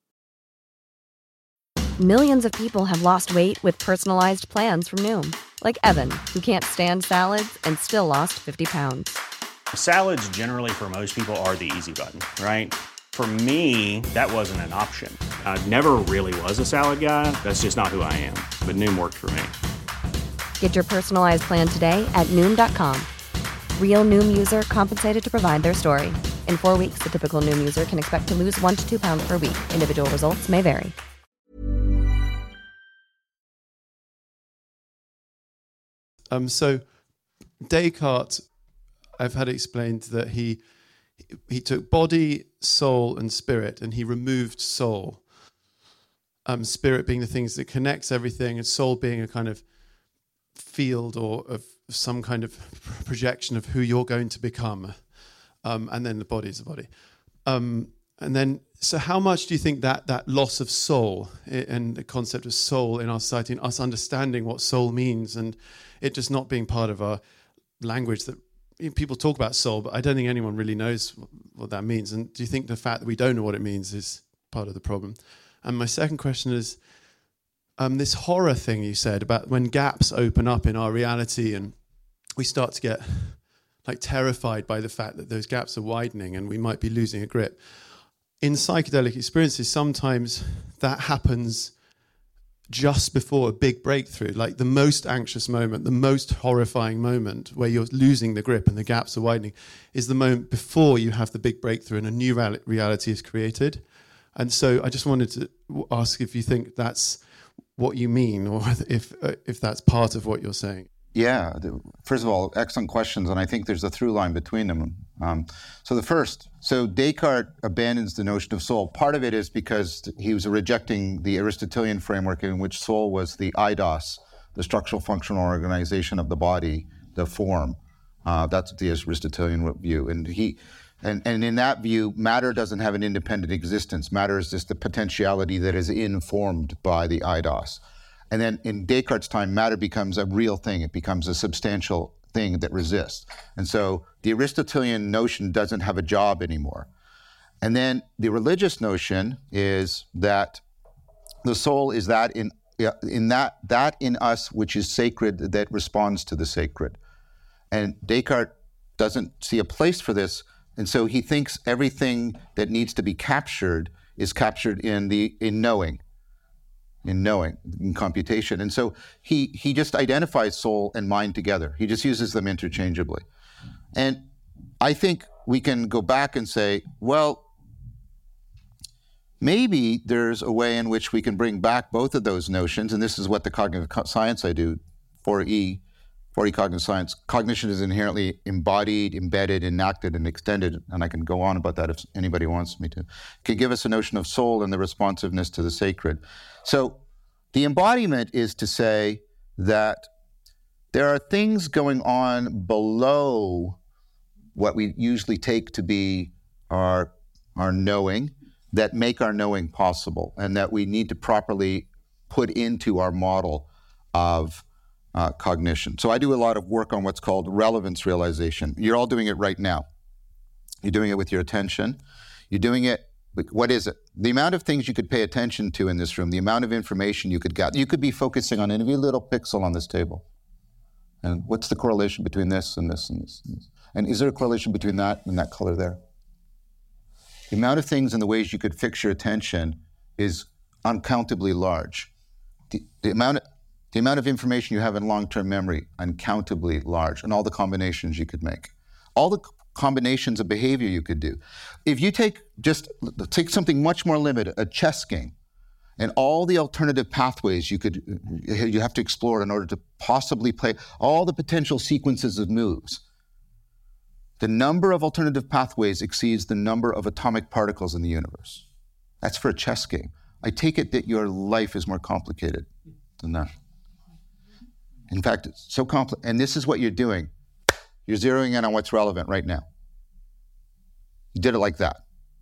Millions of people have lost weight with personalized plans from Noom. Like Evan, who can't stand salads and still lost fifty pounds. Salads generally for most people are the easy button, right? For me, that wasn't an option. I never really was a salad guy. That's just not who I am. But Noom worked for me. Get your personalized plan today at Noom dot com. Real Noom user compensated to provide their story. In four weeks, the typical Noom user can expect to lose one to two pounds per week. Individual results may vary. Um, so Descartes, I've had it explained that he he took body, soul, and spirit, and he removed soul. Um, spirit being the things that connects everything, and soul being a kind of field or of some kind of projection of who you're going to become. Um, and then the body is the body. Um, and then, so how much do you think that that loss of soul and the concept of soul in our society and us understanding what soul means and it just not being part of our language that people talk about soul, but I don't think anyone really knows what that means. And do you think the fact that we don't know what it means is part of the problem? And my second question is, um, this horror thing you said about when gaps open up in our reality and we start to get like terrified by the fact that those gaps are widening and we might be losing a grip. In psychedelic experiences, sometimes that happens just before a big breakthrough, like the most anxious moment, the most horrifying moment where you're losing the grip and the gaps are widening is the moment before you have the big breakthrough and a new real- reality is created. And so I just wanted to ask if you think that's what you mean, or if uh, if that's part of what you're saying. Yeah. First of all, excellent questions, and I think there's a through line between them. Um, so the first, so Descartes abandons the notion of soul. Part of it is because he was rejecting the Aristotelian framework in which soul was the eidos, the structural functional organization of the body, the form. Uh, that's the Aristotelian view, and he. And, and in that view, matter doesn't have an independent existence. Matter is just the potentiality that is informed by the eidos. And then in Descartes' time, matter becomes a real thing. It becomes a substantial thing that resists. And so the Aristotelian notion doesn't have a job anymore. And then the religious notion is that the soul is that in, in that, that in us which is sacred that responds to the sacred. And Descartes doesn't see a place for this. And so he thinks everything that needs to be captured is captured in the in knowing, in knowing, in computation. And so he he just identifies soul and mind together. He just uses them interchangeably. And I think we can go back and say, well, maybe there's a way in which we can bring back both of those notions, and this is what the cognitive science I do, four E, four E cognitive science. Cognition is inherently embodied, embedded, enacted, and extended, and I can go on about that if anybody wants me to. It can give us a notion of soul and the responsiveness to the sacred. So the embodiment is to say that there are things going on below what we usually take to be our, our knowing that make our knowing possible, and that we need to properly put into our model of Uh, cognition. So I do a lot of work on what's called relevance realization. You're all doing it right now. You're doing it with your attention. You're doing it, what is it? The amount of things you could pay attention to in this room, the amount of information you could gather. You could be focusing on every little pixel on this table. And what's the correlation between this and this and this and this? And is there a correlation between that and that color there? The amount of things and the ways you could fix your attention is uncountably large. The, the amount of, The amount of information you have in long-term memory, uncountably large, and all the combinations you could make. All the combinations of behavior you could do. If you take just, take something much more limited, a chess game, and all the alternative pathways you could, you have to explore in order to possibly play all the potential sequences of moves. The number of alternative pathways exceeds the number of atomic particles in the universe. That's for a chess game. I take it that your life is more complicated than that. In fact, it's so complex, and this is what you're doing. You're zeroing in on what's relevant right now. You did it like that.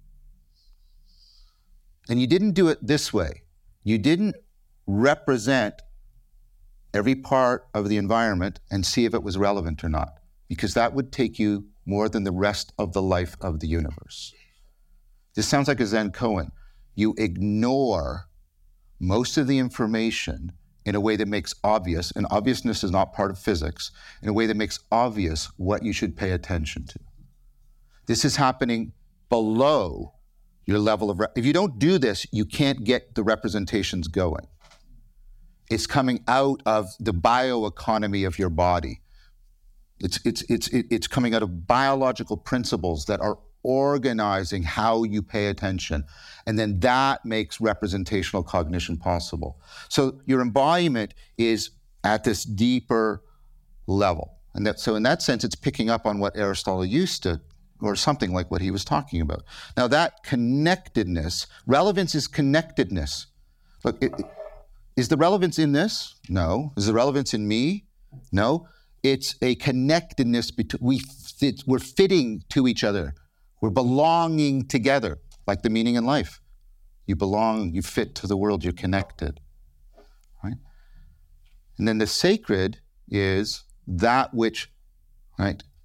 And you didn't do it this way. You didn't represent every part of the environment and see if it was relevant or not, because that would take you more than the rest of the life of the universe. This sounds like a Zen koan. You ignore most of the information in a way that makes obvious, and obviousness is not part of physics, in a way that makes obvious what you should pay attention to. This is happening below your level of, re- if you don't do this, you can't get the representations going. It's coming out of the bioeconomy of your body. It's, it's, it's, it's coming out of biological principles that are organizing how you pay attention. And then that makes representational cognition possible. So your embodiment is at this deeper level. And that, so in that sense, it's picking up on what Aristotle used to, or something like what he was talking about. Now that connectedness, relevance is connectedness. Look, it, is the relevance in this? No. Is the relevance in me? No. It's a connectedness between, we fit, we're fitting to each other. We're belonging together, like the meaning in life. You belong, you fit to the world, you're connected, right? And then the sacred is that which, right,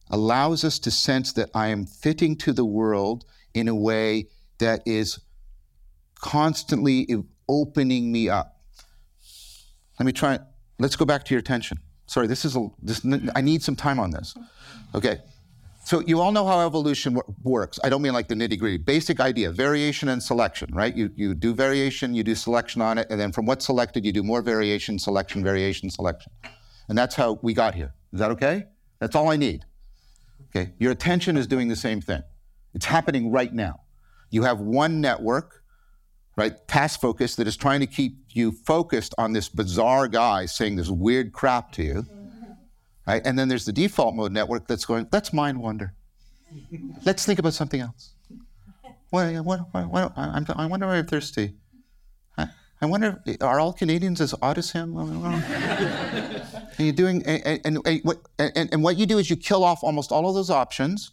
allows us to sense that I am fitting to the world in a way that is constantly opening me up. Let me try, let's go back to your attention. Sorry, this is, a, this, I need some time on this. Okay, so you all know how evolution w- works. I don't mean like the nitty gritty. Basic idea, variation and selection, right? You, you do variation, you do selection on it, and then from what's selected, you do more variation, selection, variation, selection. And that's how we got here. Is that okay? That's all I need. Okay, your attention is doing the same thing. It's happening right now. You have one network, right, task focus, that is trying to keep you focused on this bizarre guy saying this weird crap to you, right? And then there's the default mode network that's going, let's mind wander. Let's think about something else. What, what, what, what, I'm, I wonder why I'm thirsty. I, I wonder, are all Canadians as odd as him? And you're doing, and, and, and, what, and, and what you do is you kill off almost all of those options,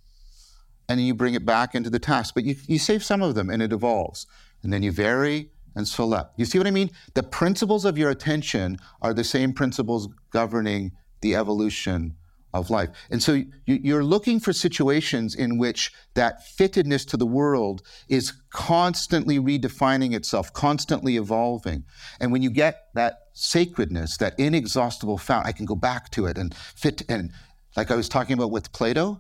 and then you bring it back into the task. But you, you save some of them, and it evolves. And then you vary and select. You see what I mean? The principles of your attention are the same principles governing the evolution of life. And so you, you're looking for situations in which that fittedness to the world is constantly redefining itself, constantly evolving. And when you get that sacredness, that inexhaustible fount, I can go back to it and fit, and like I was talking about with Plato,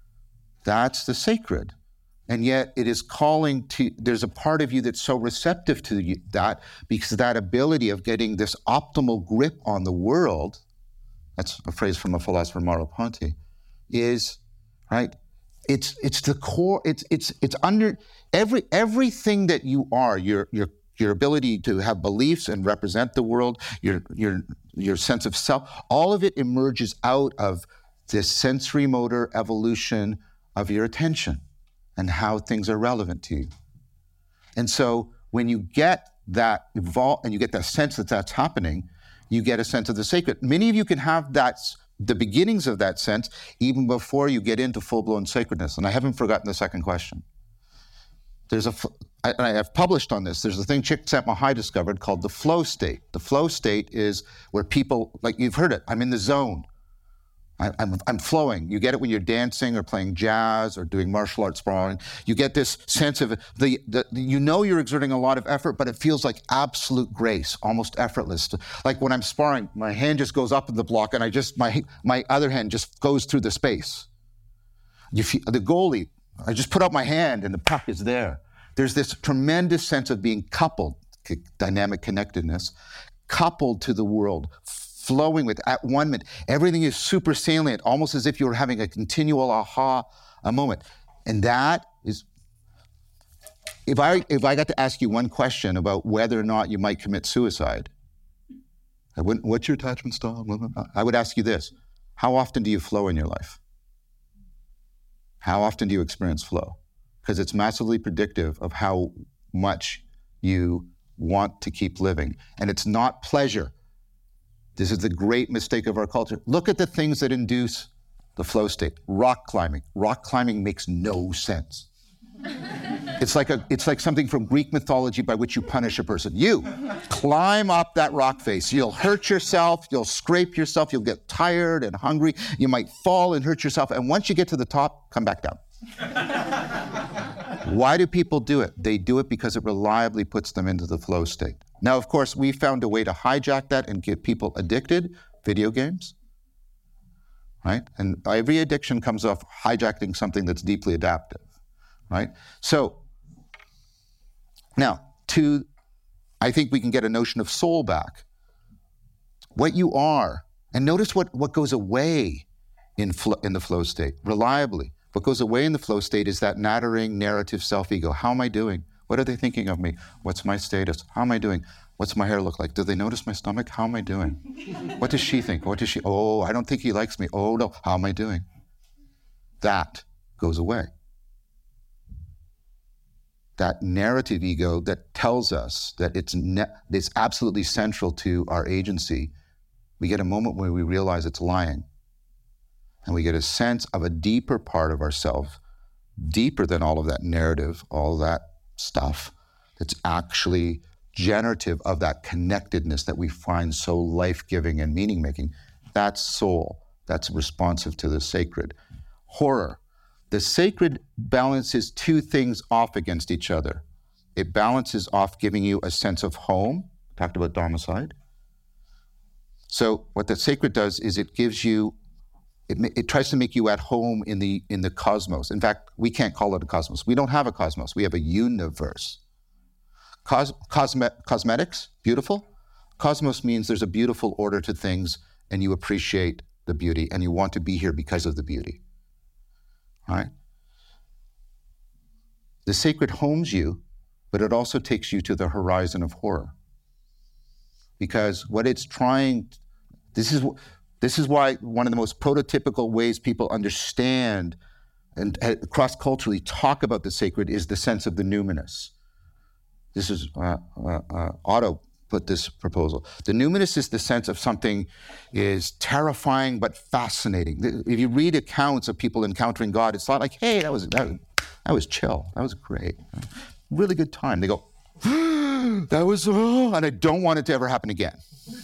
that's the sacred. And yet it is calling to, there's a part of you that's so receptive to you, that, because that ability of getting this optimal grip on the world, that's a phrase from a philosopher, Merleau-Ponty, is, right, it's it's the core, it's it's it's under, every everything that you are, your your your ability to have beliefs and represent the world, your your your sense of self, all of it emerges out of this sensory motor evolution of your attention and how things are relevant to you. And so when you get that evolve, and you get that sense that that's happening, you get a sense of the sacred. Many of you can have that, the beginnings of that sense, even before you get into full-blown sacredness. And I haven't forgotten the second question. There's a, I, I have published on this, there's a thing Csikszentmihalyi discovered called the flow state. The flow state is where people, like you've heard it, I'm in the zone. I, I'm, I'm flowing. You get it when you're dancing or playing jazz or doing martial arts sparring. You get this sense of the, the, you know you're exerting a lot of effort, but it feels like absolute grace, almost effortless. Like when I'm sparring, my hand just goes up in the block and I just, my, my other hand just goes through the space. You feel, the goalie, I just put out my hand and the puck is there. There's this tremendous sense of being coupled, dynamic connectedness, coupled to the world, flowing with at one minute. Everything is super salient, almost as if you were having a continual aha a moment. And that is, if I if I got to ask you one question about whether or not you might commit suicide, I wouldn't, what's your attachment style? I would ask you this: how often do you flow in your life? How often do you experience flow? Because it's massively predictive of how much you want to keep living. And it's not pleasure. This is the great mistake of our culture. Look at the things that induce the flow state. Rock climbing. Rock climbing makes no sense. It's like a, it's like something from Greek mythology by which you punish a person. You climb up that rock face. You'll hurt yourself. You'll scrape yourself. You'll get tired and hungry. You might fall and hurt yourself. And once you get to the top, come back down. Why do people do it? They do it because it reliably puts them into the flow state. Now, of course, we found a way to hijack that and get people addicted, video games, right? And every addiction comes off hijacking something that's deeply adaptive, right? So now, to, I think we can get a notion of soul back. What you are, and notice what, what goes away in, fl- in the flow state, reliably. What goes away in the flow state is that nattering narrative self-ego. How am I doing? What are they thinking of me? What's my status? How am I doing? What's my hair look like? Do they notice my stomach? How am I doing? What does she think? What does she, oh, I don't think he likes me. Oh no, how am I doing? That goes away. That narrative ego that tells us that it's, ne- it's absolutely central to our agency, we get a moment where we realize it's lying. And we get a sense of a deeper part of ourselves, deeper than all of that narrative, all that stuff, that's actually generative of that connectedness that we find so life-giving and meaning-making. That's soul. That's responsive to the sacred. Horror. The sacred balances two things off against each other. It balances off giving you a sense of home. Talked about domicile. So what the sacred does is it gives you, it, it tries to make you at home in the in the cosmos. In fact, we can't call it a cosmos. We don't have a cosmos. We have a universe. Cos, cosme, cosmetics, beautiful. Cosmos means there's a beautiful order to things and you appreciate the beauty and you want to be here because of the beauty. All right? The sacred homes you, but it also takes you to the horizon of horror. Because what it's trying, this is this is why one of the most prototypical ways people understand and uh, cross-culturally talk about the sacred is the sense of the numinous. This is, uh, uh, uh, Otto put this proposal. The numinous is the sense of something is terrifying but fascinating. If you read accounts of people encountering God, it's not like, hey, that was, that, that was chill, that was great. Really good time. They go, that was, oh, and I don't want it to ever happen again.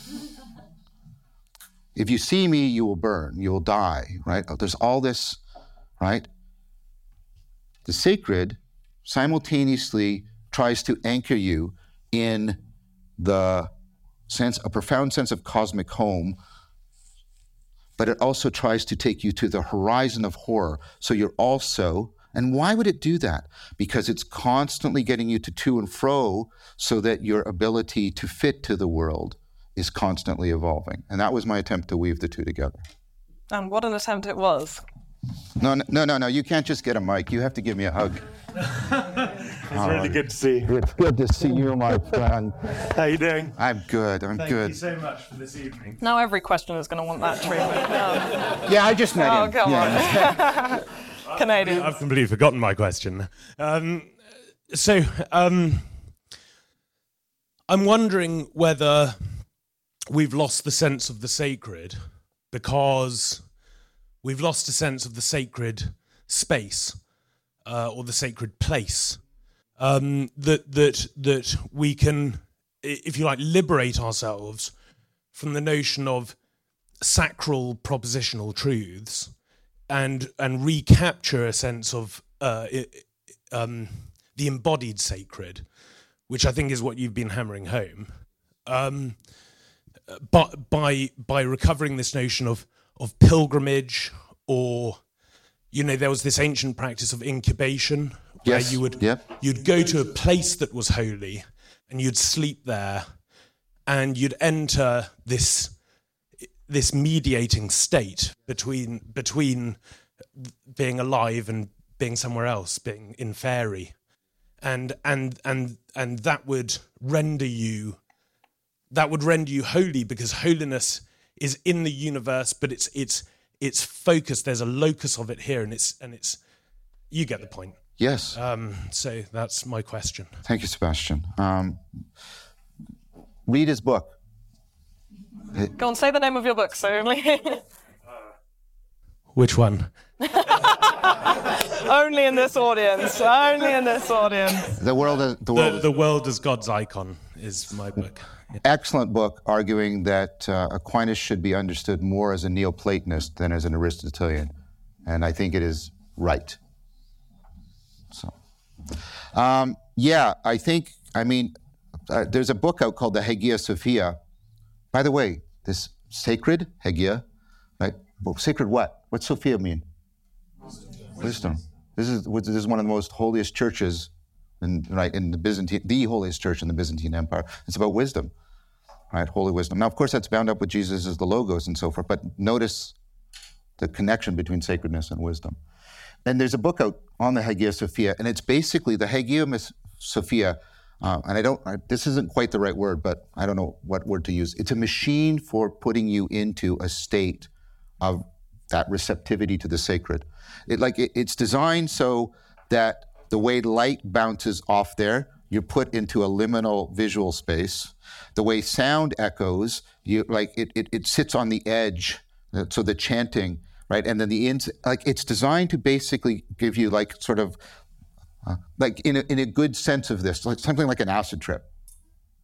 If you see me, you will burn, you will die, right? There's all this, right? The sacred simultaneously tries to anchor you in the sense, a profound sense of cosmic home, but it also tries to take you to the horizon of horror. So you're also, and why would it do that? Because it's constantly getting you to to and fro so that your ability to fit to the world is constantly evolving. And that was my attempt to weave the two together. And what an attempt it was. No, no, no, no, you can't just get a mic. You have to give me a hug. It's oh, really good to see you. It's good to see you, my friend. How you doing? I'm good, I'm Thank good. Thank you so much for this evening. Now every question is going to want that treatment. No. Yeah, I just met oh, him. Oh, come yeah. on. Canadian. I've completely forgotten my question. Um, so, um, I'm wondering whether we've lost the sense of the sacred because we've lost a sense of the sacred space uh, or the sacred place um, that that that we can, if you like, liberate ourselves from the notion of sacral propositional truths and and recapture a sense of uh, um, the embodied sacred, which I think is what you've been hammering home. Um, but by by recovering this notion of of pilgrimage, or you know, there was this ancient practice of incubation where yes. you would yep. you'd go to a place that was holy and you'd sleep there and you'd enter this this mediating state between between being alive and being somewhere else, being in fairy, and and and and that would render you that would render you holy, because holiness is in the universe, but it's it's it's focused. There's a locus of it here, and it's and it's you get the point. Yes. Um, so that's my question. Thank you, Sebastian. Um, read his book. Go on, say the name of your book, certainly. Which one? Only in this audience. Only in this audience. The world. Is, the world. The, the world as God's icon is my book. Yeah. Excellent book, arguing that uh, Aquinas should be understood more as a Neoplatonist than as an Aristotelian, and I think it is right. So, um, yeah, I think. I mean, uh, there's a book out called the Hagia Sophia. By the way, this sacred Hagia, right? Well, sacred what? What's Sophia mean? Wisdom. Wisdom. This is this is one of the most holiest churches, in right in the Byzantine, the holiest church in the Byzantine Empire. It's about wisdom, right? Holy wisdom. Now, of course, that's bound up with Jesus as the Logos and so forth. But notice the connection between sacredness and wisdom. And there's a book out on the Hagia Sophia, and it's basically the Hagia Sophia. Uh, and I don't, I, this isn't quite the right word, but I don't know what word to use. It's a machine for putting you into a state of that receptivity to the sacred. It like it, it's designed so that the way light bounces off there, you're put into a liminal visual space. The way sound echoes, you like it, it, it sits on the edge. So the chanting, right? And then the ins, like it's designed to basically give you like sort of, Uh, like in a, in a good sense of this, like something like an acid trip.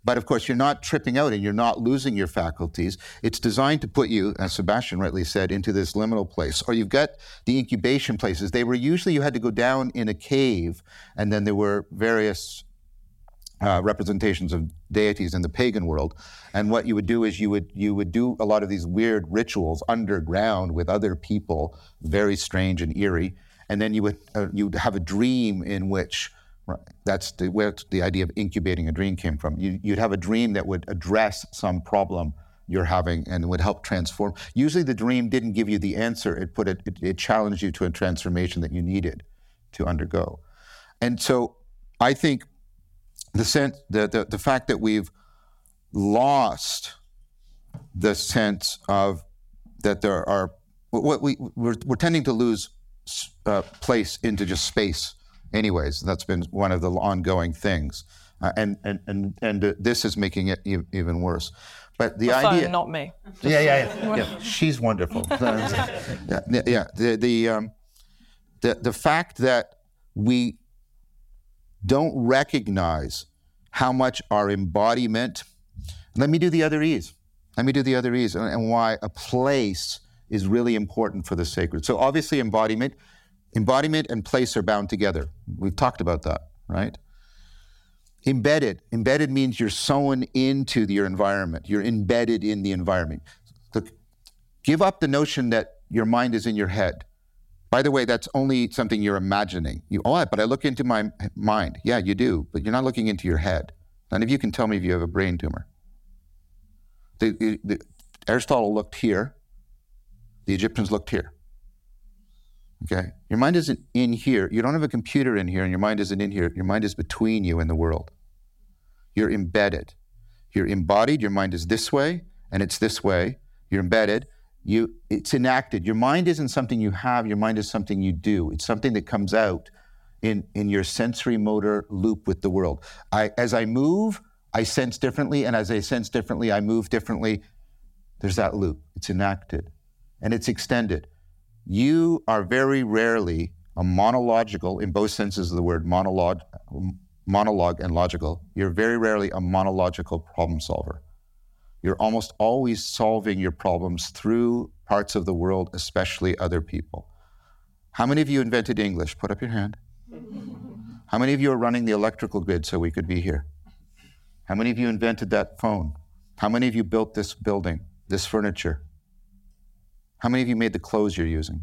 But of course, you're not tripping out and you're not losing your faculties. It's designed to put you, as Sebastian rightly said, into this liminal place. Or you've got the incubation places. They were usually, you had to go down in a cave, and then there were various uh, representations of deities in the pagan world. And what you would do is you would you would do a lot of these weird rituals underground with other people, very strange and eerie. And then you would uh, you'd have a dream in which, that's the, where the idea of incubating a dream came from. You, you'd have a dream that would address some problem you're having and would help transform. Usually the dream didn't give you the answer. It put it, it, it challenged you to a transformation that you needed to undergo. And so I think the sense, the, the, the fact that we've lost the sense of that there are, what we, we're, we're tending to lose uh, place into just space. Anyways, that's been one of the ongoing things, uh, and and and and uh, this is making it e- even worse. But the, the idea, phone, not me. Yeah, yeah, yeah. yeah. She's wonderful. yeah, yeah. The the um, the the fact that we don't recognize how much our embodiment. Let me do the other E's. Let me do the other E's, and, and why a place is really important for the sacred. So obviously, embodiment. Embodiment and place are bound together. We've talked about that, right? Embedded. Embedded means you're sewn into the, your environment. You're embedded in the environment. Look, give up the notion that your mind is in your head. By the way, that's only something you're imagining. You, oh, but I look into my mind. Yeah, you do, but you're not looking into your head. None of you can tell me if you have a brain tumor. The, the, the, Aristotle looked here. The Egyptians looked here. Okay, your mind isn't in here. You don't have a computer in here, and your mind isn't in here. Your mind is between you and the world. You're embedded. You're embodied. Your mind is this way, and it's this way. You're embedded. You, it's enacted. Your mind isn't something you have. Your mind is something you do. It's something that comes out in, in your sensory motor loop with the world. I, as I move, I sense differently, and as I sense differently, I move differently. There's that loop. It's enacted, and it's extended. You are very rarely a monological, in both senses of the word, monologue, monologue and logical. You're very rarely a monological problem solver. You're almost always solving your problems through parts of the world, especially other people. How many of you invented English? Put up your hand. How many of you are running the electrical grid so we could be here? How many of you invented that phone? How many of you built this building, this furniture? How many of you made the clothes you're using?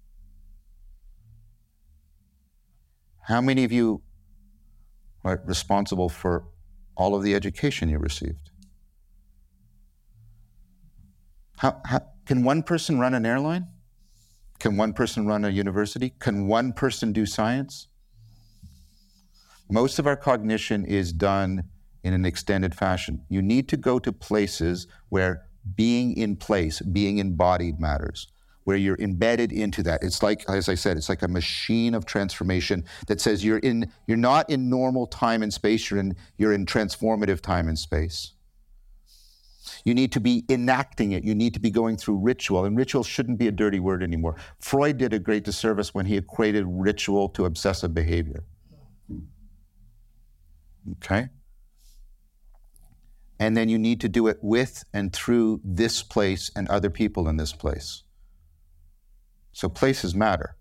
How many of you are responsible for all of the education you received? How, how, can one person run an airline? Can one person run a university? Can one person do science? Most of our cognition is done in an extended fashion. You need to go to places where being in place, being embodied matters, where you're embedded into that. It's like, as I said, it's like a machine of transformation that says you're in, you're not in normal time and space, you're in, you're in transformative time and space. You need to be enacting it. You need to be going through ritual, and ritual shouldn't be a dirty word anymore. Freud did a great disservice when he equated ritual to obsessive behavior. Okay? And then you need to do it with and through this place and other people in this place. So places matter.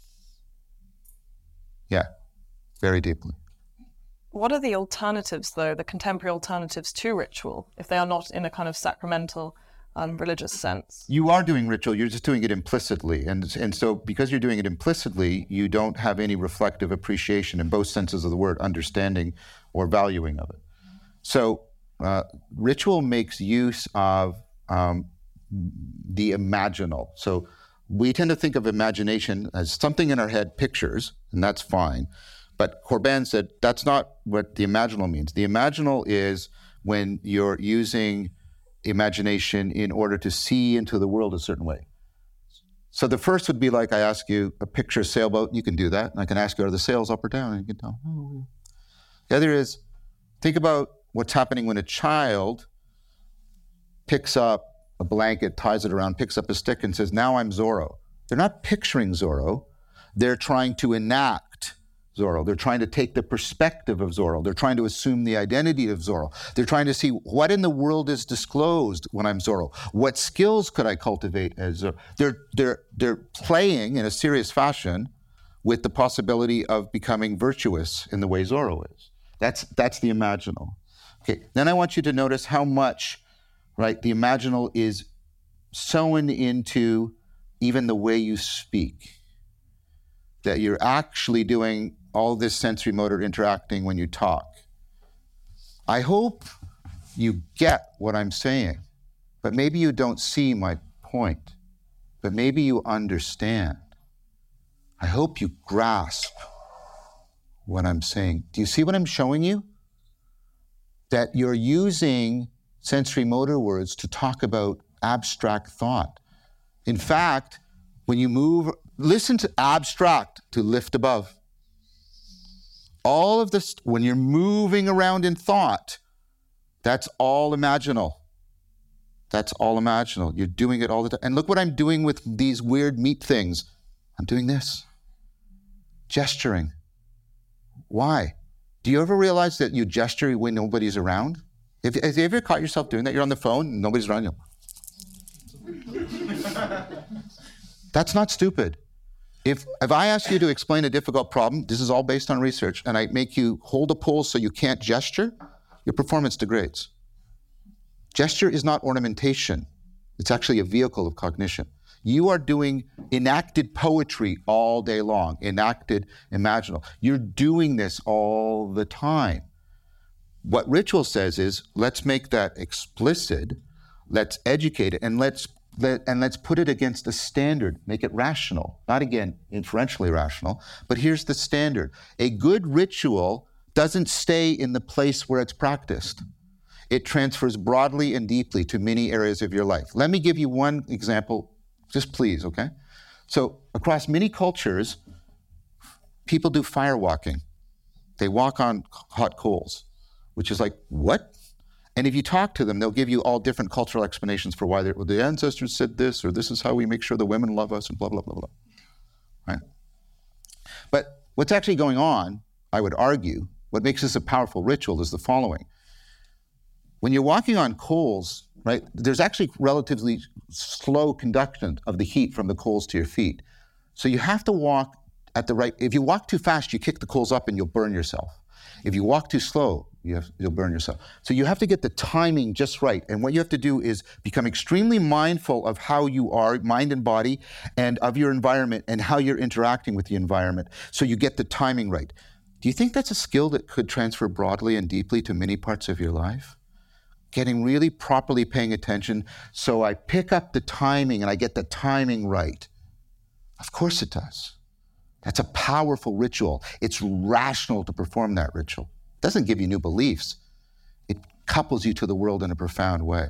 Yeah, very deeply. What are the alternatives, though, the contemporary alternatives to ritual, if they are not in a kind of sacramental um, religious sense? You are doing ritual, you're just doing it implicitly. And, and so because you're doing it implicitly, you don't have any reflective appreciation in both senses of the word, understanding or valuing of it. So Uh, ritual makes use of um, the imaginal. So we tend to think of imagination as something in our head, pictures, and that's fine. But Corbin said that's not what the imaginal means. The imaginal is when you're using imagination in order to see into the world a certain way. So the first would be like I ask you a picture of a sailboat, and you can do that. And I can ask you, are the sails up or down? And you can tell. Oh. The other is, think about what's happening when a child picks up a blanket, ties it around, picks up a stick and says, now I'm Zorro. They're not picturing Zorro. They're trying to enact Zorro. They're trying to take the perspective of Zorro. They're trying to assume the identity of Zorro. They're trying to see what in the world is disclosed when I'm Zorro. What skills could I cultivate as Zorro? They're, they're, they're playing in a serious fashion with the possibility of becoming virtuous in the way Zorro is. That's, that's the imaginal. Okay, then I want you to notice how much, right, the imaginal is sewn into even the way you speak. That you're actually doing all this sensory motor interacting when you talk. I hope you get what I'm saying, but maybe you don't see my point, but maybe you understand. I hope you grasp what I'm saying. Do you see what I'm showing you? That you're using sensory motor words to talk about abstract thought. In fact, when you move, listen to abstract, to lift above. All of this, when you're moving around in thought, that's all imaginal. That's all imaginal. You're doing it all the time. And look what I'm doing with these weird meat things. I'm doing this. Gesturing. Why? Do you ever realize that you gesture when nobody's around? Have, have you ever caught yourself doing that? You're on the phone and nobody's around you. That's not stupid. If, if I ask you to explain a difficult problem, this is all based on research, and I make you hold a pulse so you can't gesture, your performance degrades. Gesture is not ornamentation. It's actually a vehicle of cognition. You are doing enacted poetry all day long, enacted imaginal. You're doing this all the time. What ritual says is, let's make that explicit, let's educate it, and let's let, and let's put it against a standard, make it rational. Not again, inferentially rational, but here's the standard. A good ritual doesn't stay in the place where it's practiced. It transfers broadly and deeply to many areas of your life. Let me give you one example, just please, okay? So across many cultures, people do fire walking. They walk on hot coals, which is like, what? And if you talk to them, they'll give you all different cultural explanations for why well, the ancestors said this, or this is how we make sure the women love us, and blah, blah, blah, blah. Right? But what's actually going on, I would argue, what makes this a powerful ritual is the following. When you're walking on coals, right, there's actually relatively slow conduction of the heat from the coals to your feet. So you have to walk at the right, if you walk too fast, you kick the coals up and you'll burn yourself. If you walk too slow, you have, you'll burn yourself. So you have to get the timing just right. And what you have to do is become extremely mindful of how you are, mind and body, and of your environment and how you're interacting with the environment so you get the timing right. Do you think that's a skill that could transfer broadly and deeply to many parts of your life? Getting really properly paying attention so I pick up the timing and I get the timing right. Of course it does. That's a powerful ritual. It's rational to perform that ritual. It doesn't give you new beliefs. It couples you to the world in a profound way.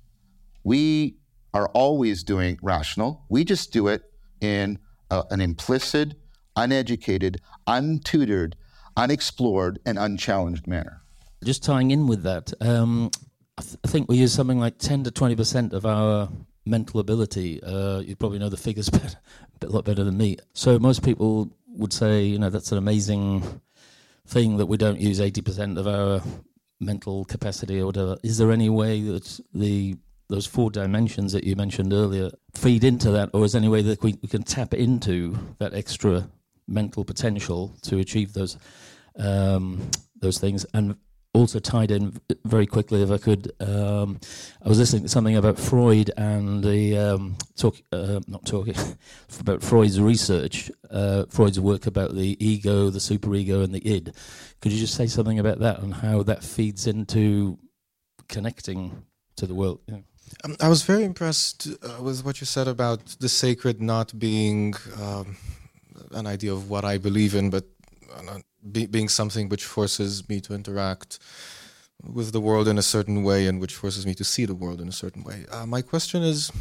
We are always doing rational. We just do it in a, an implicit, uneducated, untutored, unexplored, and unchallenged manner. Just tying in with that, um, I, th- I think we use something like ten to twenty percent of our mental ability. Uh, you probably know the figures better, a lot better than me. So most people would say, you know, that's an amazing thing that we don't use eighty percent of our mental capacity or whatever. Is there any way that the those four dimensions that you mentioned earlier feed into that, or is there any way that we, we can tap into that extra mental potential to achieve those um, those things? And also tied in very quickly, if I could, um, I was listening to something about Freud and the um, talk, uh, not talking about Freud's research, uh, Freud's work about the ego, the superego, and the id. Could you just say something about that and how that feeds into connecting to the world? Yeah. Um, I was very impressed uh, with what you said about the sacred not being um, an idea of what I believe in, but uh, be, being something which forces me to interact with the world in a certain way and which forces me to see the world in a certain way. Uh, my question is,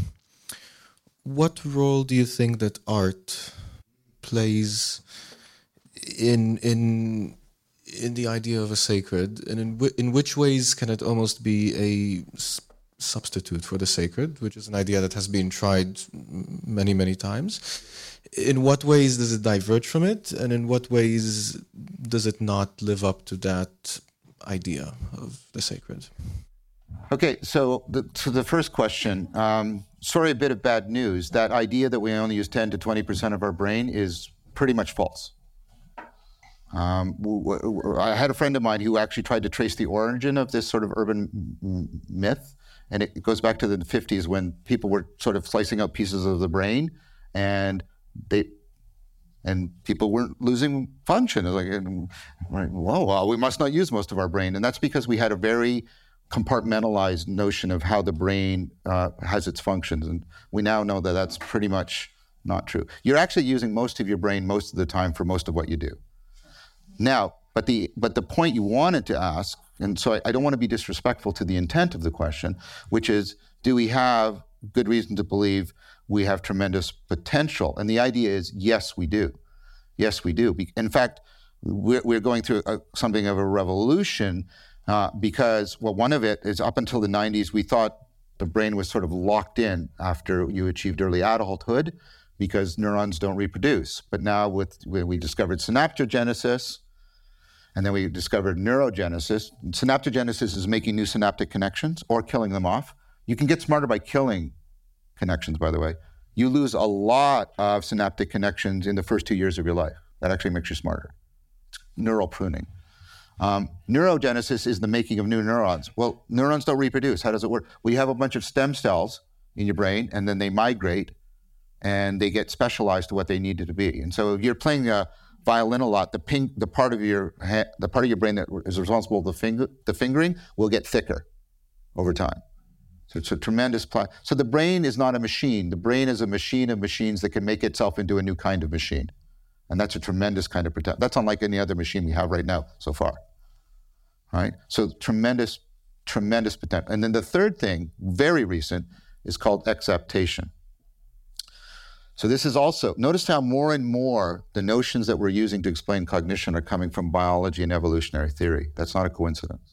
what role do you think that art plays in in in the idea of a sacred, and in w- in which ways can it almost be a s- substitute for the sacred, which is an idea that has been tried many, many times? in what ways does it diverge from it, and in what ways does it not live up to that idea of the sacred? Okay, so the, to the first question, um, sorry, a bit of bad news. That idea that we only use ten to twenty percent of our brain is pretty much false. Um, w- w- I had a friend of mine who actually tried to trace the origin of this sort of urban m- myth, and it goes back to the fifties when people were sort of slicing out pieces of the brain, and they and people weren't losing function. It was like, whoa, well, we must not use most of our brain, and that's because we had a very compartmentalized notion of how the brain uh, has its functions, and we now know that that's pretty much not true. You're actually using most of your brain most of the time for most of what you do. Now, but the but the point you wanted to ask, and so I, I don't want to be disrespectful to the intent of the question, which is, do we have good reason to believe we have tremendous potential? And the idea is, yes, we do. Yes, we do. In fact, we're, we're going through a, something of a revolution uh, because, well, one of it is up until the nineties, we thought the brain was sort of locked in after you achieved early adulthood because neurons don't reproduce. But now with we discovered synaptogenesis, and then we discovered neurogenesis. Synaptogenesis is making new synaptic connections or killing them off. You can get smarter by killing connections, by the way. You lose a lot of synaptic connections in the first two years of your life. That actually makes you smarter. It's neural pruning. Um, neurogenesis is the making of new neurons. Well, neurons don't reproduce. How does it work? We have a bunch of stem cells in your brain, and then they migrate, and they get specialized to what they needed to be. And so if you're playing a violin a lot, the ping, the part of your ha- the part of your brain that is responsible for the finger, the fingering will get thicker over time. So it's a tremendous pl- So the brain is not a machine. The brain is a machine of machines that can make itself into a new kind of machine, and that's a tremendous kind of potential. That's unlike any other machine we have right now so far. Right? So tremendous, tremendous potential. And then the third thing, very recent, is called exaptation. So this is also, notice how more and more the notions that we're using to explain cognition are coming from biology and evolutionary theory. That's not a coincidence.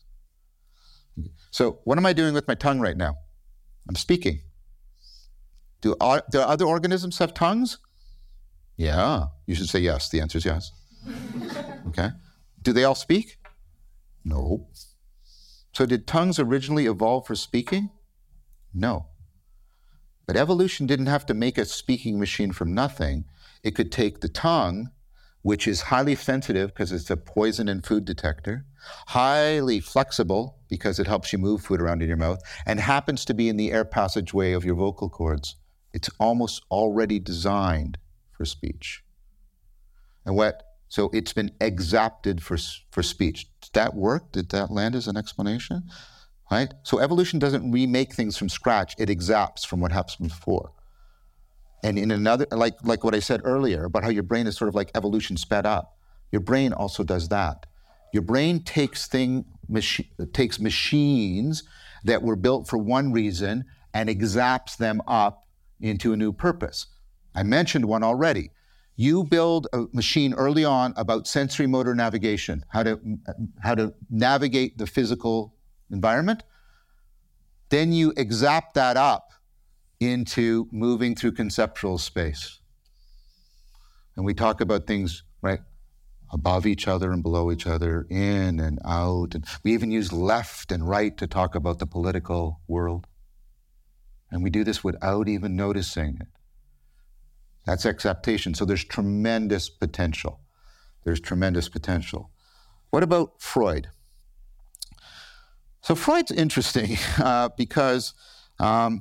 So what am I doing with my tongue right now? I'm speaking. Do, are, do other organisms have tongues? Yeah. You should say yes. The answer is yes. Okay. Do they all speak? No. So did tongues originally evolve for speaking? No. But evolution didn't have to make a speaking machine from nothing. It could take the tongue, which is highly sensitive because it's a poison and food detector, highly flexible because it helps you move food around in your mouth, and happens to be in the air passageway of your vocal cords. It's almost already designed for speech. And what, so it's been exapted for, for speech. Did that work? Did that land as an explanation? Right? So evolution doesn't remake things from scratch, it exapts from what happened before. And in another, like, like what I said earlier about how your brain is sort of like evolution sped up, your brain also does that. Your brain takes thing, machi- takes machines that were built for one reason and exapts them up into a new purpose. I mentioned one already. You build a machine early on about sensory motor navigation, how to, how to navigate the physical environment. Then you exapt that up into moving through conceptual space. And we talk about things, right, above each other and below each other, in and out. And we even use left and right to talk about the political world. And we do this without even noticing it. That's exaptation. So there's tremendous potential. There's tremendous potential. What about Freud? So Freud's interesting uh, because um,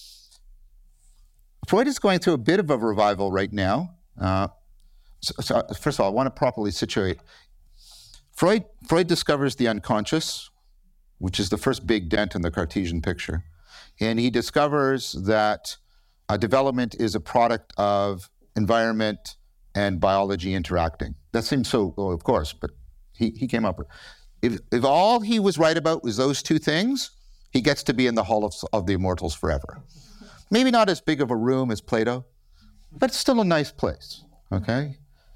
Freud is going through a bit of a revival right now. Uh, so, so first of all, I want to properly situate. Freud, Freud discovers the unconscious, which is the first big dent in the Cartesian picture. And he discovers that uh, development is a product of environment and biology interacting. That seems so, well, of course, but he, he came up with it. If, if all he was right about was those two things, he gets to be in the Hall of, of the Immortals forever. Maybe not as big of a room as Plato, but still a nice place, okay?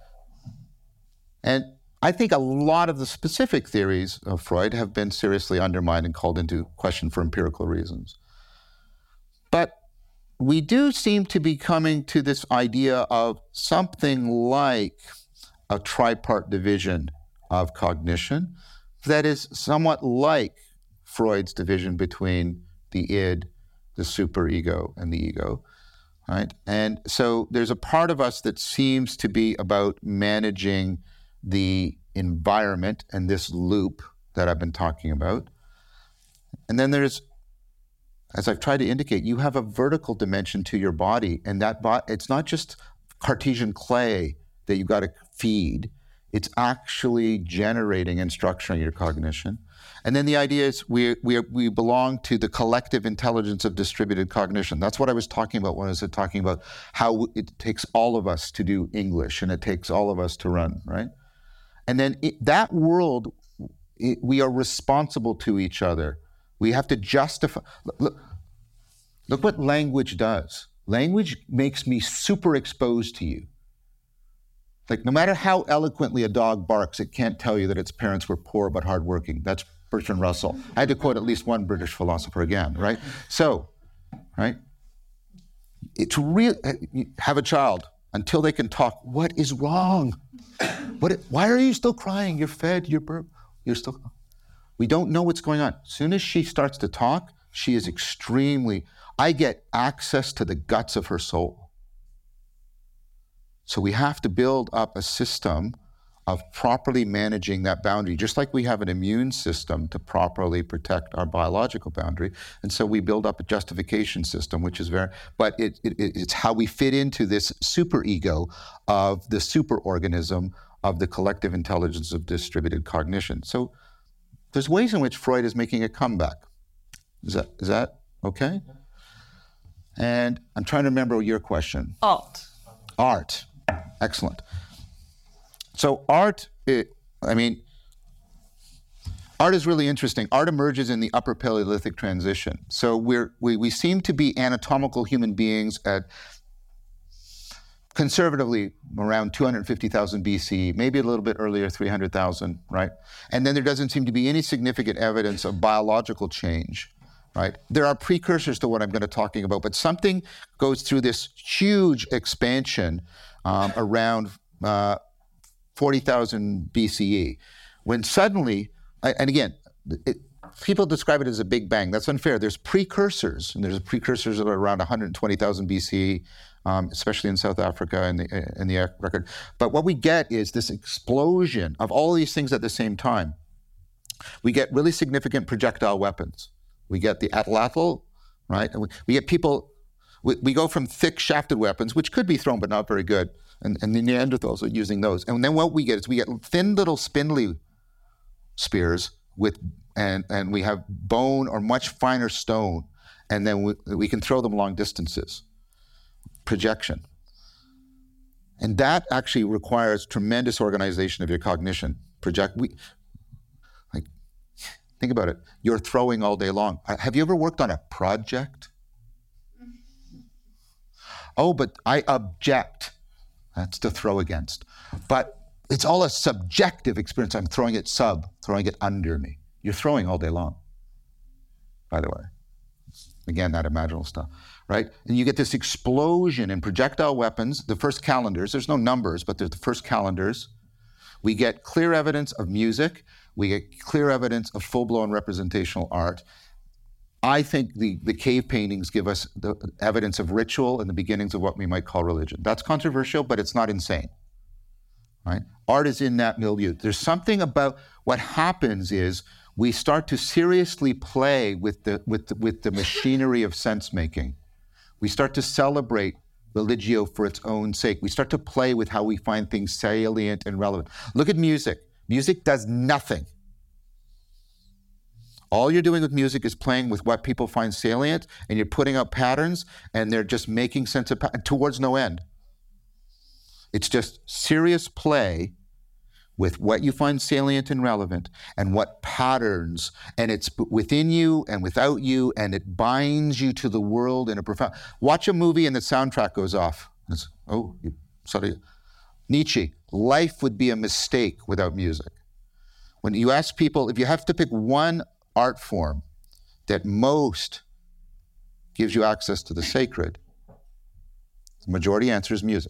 And I think a lot of the specific theories of Freud have been seriously undermined and called into question for empirical reasons. But we do seem to be coming to this idea of something like a tripart division of cognition that is somewhat like Freud's division between the id, the superego, and the ego, right? And so there's a part of us that seems to be about managing the environment and this loop that I've been talking about. And then there's, as I've tried to indicate, you have a vertical dimension to your body, and that bo- it's not just Cartesian clay that you've got to feed. It's actually generating and structuring your cognition. And then the idea is we we we belong to the collective intelligence of distributed cognition. That's what I was talking about when I was talking about how it takes all of us to do English and it takes all of us to run, right? And then it, that world, it, we are responsible to each other. We have to justify. Look, look what language does. Language makes me super exposed to you. Like, no matter how eloquently a dog barks, it can't tell you that its parents were poor but hardworking. That's Bertrand Russell. I had to quote at least one British philosopher again, right? So, right? It's real. Have a child until they can talk. What is wrong? What? Why are you still crying? You're fed. You're burp. You're still. We don't know what's going on. As soon as she starts to talk, she is extremely. I get access to the guts of her soul. So we have to build up a system of properly managing that boundary, just like we have an immune system to properly protect our biological boundary. And so we build up a justification system, which is very, but it, it, it's how we fit into this superego of the superorganism of the collective intelligence of distributed cognition. So there's ways in which Freud is making a comeback. Is that, is that okay? And I'm trying to remember your question. Art. Art. Excellent. So art, it, I mean, art is really interesting. Art emerges in the Upper Paleolithic transition. So we're, we, we seem to be anatomical human beings at conservatively around two hundred fifty thousand B C, maybe a little bit earlier, three hundred thousand, right? And then there doesn't seem to be any significant evidence of biological change, right? There are precursors to what I'm going to talking about, but something goes through this huge expansion um, around uh, forty thousand B C E, when suddenly, and again, it, people describe it as a big bang. That's unfair. There's precursors, and there's precursors that are around one hundred twenty thousand B C E, um, especially in South Africa and the, in the record. But what we get is this explosion of all these things at the same time. We get really significant projectile weapons. We get the atlatl, right? And we, we get people, we, we go from thick shafted weapons, which could be thrown but not very good, and, and the Neanderthals are using those. And then what we get is we get thin little spindly spears with, and, and we have bone or much finer stone, and then we, we can throw them long distances. Projection. And that actually requires tremendous organization of your cognition. Project, we, like, think about it. You're throwing all day long. Have you ever worked on a project? Oh, but I object. That's to throw against. But it's all a subjective experience. I'm throwing it sub, throwing it under me. You're throwing all day long, by the way. Again, that imaginal stuff, right? And you get this explosion in projectile weapons, the first calendars. There's no numbers, but they're the first calendars. We get clear evidence of music. We get clear evidence of full-blown representational art. I think the, the cave paintings give us the evidence of ritual and the beginnings of what we might call religion. That's controversial, but it's not insane, right? Art is in that milieu. There's something about what happens is we start to seriously play with the, with the, with the machinery of sense-making. We start to celebrate religio for its own sake. We start to play with how we find things salient and relevant. Look at music. Music does nothing. All you're doing with music is playing with what people find salient, and you're putting out patterns, and they're just making sense of pa- towards no end. It's just serious play with what you find salient and relevant, and what patterns, and it's within you and without you, and it binds you to the world in a profound... Watch a movie and the soundtrack goes off. It's, oh, sorry. Nietzsche, life would be a mistake without music. When you ask people, if you have to pick one art form that most gives you access to the sacred, The majority answer is music.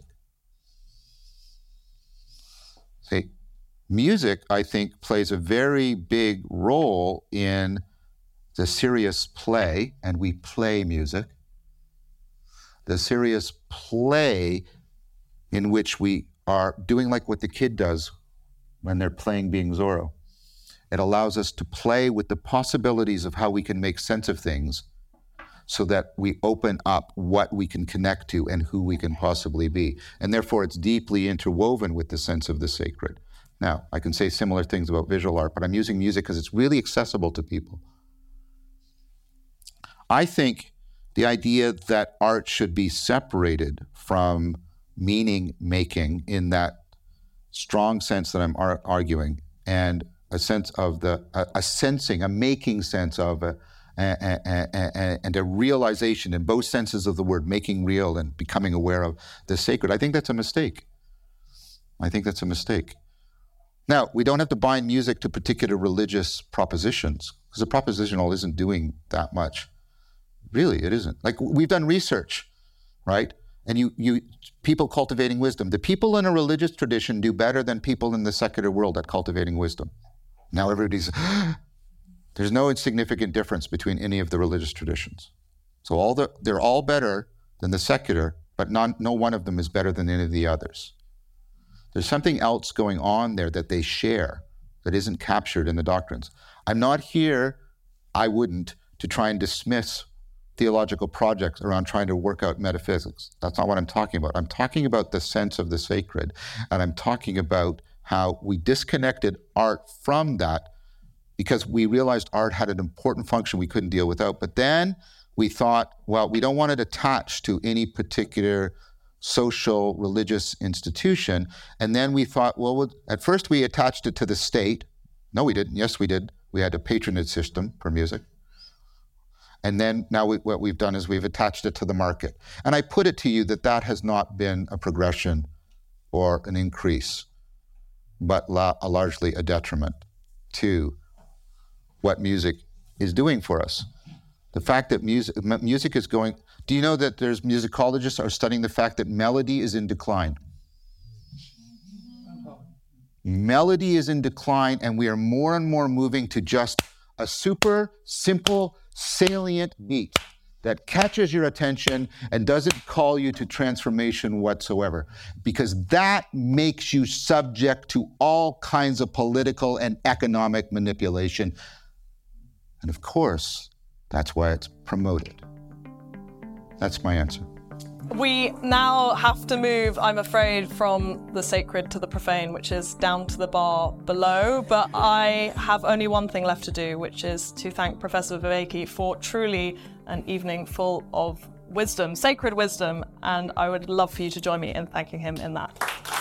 See, music, I think, plays a very big role in the serious play, and we play music. The serious play in which we are doing like what the kid does when they're playing being Zorro. It allows us to play with the possibilities of how we can make sense of things so that we open up what we can connect to and who we can possibly be. And therefore, it's deeply interwoven with the sense of the sacred. Now, I can say similar things about visual art, but I'm using music because it's really accessible to people. I think the idea that art should be separated from meaning making in that strong sense that I'm ar- arguing, and a sense of the, a, a sensing, a making sense of, a, a, a, a, and a realization in both senses of the word, making real and becoming aware of the sacred. I think that's a mistake. I think that's a mistake. Now, we don't have to bind music to particular religious propositions, because the propositional isn't doing that much. Really, it isn't. Like, we've done research, right? And you, you, people cultivating wisdom. The people in a religious tradition do better than people in the secular world at cultivating wisdom. Now everybody's, there's no insignificant difference between any of the religious traditions. So all the, they're all better than the secular, but not, no one of them is better than any of the others. There's something else going on there that they share that isn't captured in the doctrines. I'm not here, I wouldn't, to try and dismiss theological projects around trying to work out metaphysics. That's not what I'm talking about. I'm talking about the sense of the sacred, and I'm talking about how we disconnected art from that because we realized art had an important function we couldn't deal without. But then we thought, well, we don't want it attached to any particular social, religious institution. And then we thought, well, at first we attached it to the state. No, we didn't. Yes, we did. We had a patronage system for music. And then now we, what we've done is we've attached it to the market. And I put it to you that that has not been a progression or an increase, but la, a largely a detriment to what music is doing for us. The fact that music, music is going, do you know that there's musicologists are studying the fact that melody is in decline? Melody is in decline, and we are more and more moving to just a super simple, salient beat that catches your attention and doesn't call you to transformation whatsoever, because that makes you subject to all kinds of political and economic manipulation. And of course, that's why it's promoted. That's my answer. We now have to move, I'm afraid, from the sacred to the profane, which is down to the bar below. But I have only one thing left to do, which is to thank Professor Vervaeke for truly an evening full of wisdom, sacred wisdom, and I would love for you to join me in thanking him in that.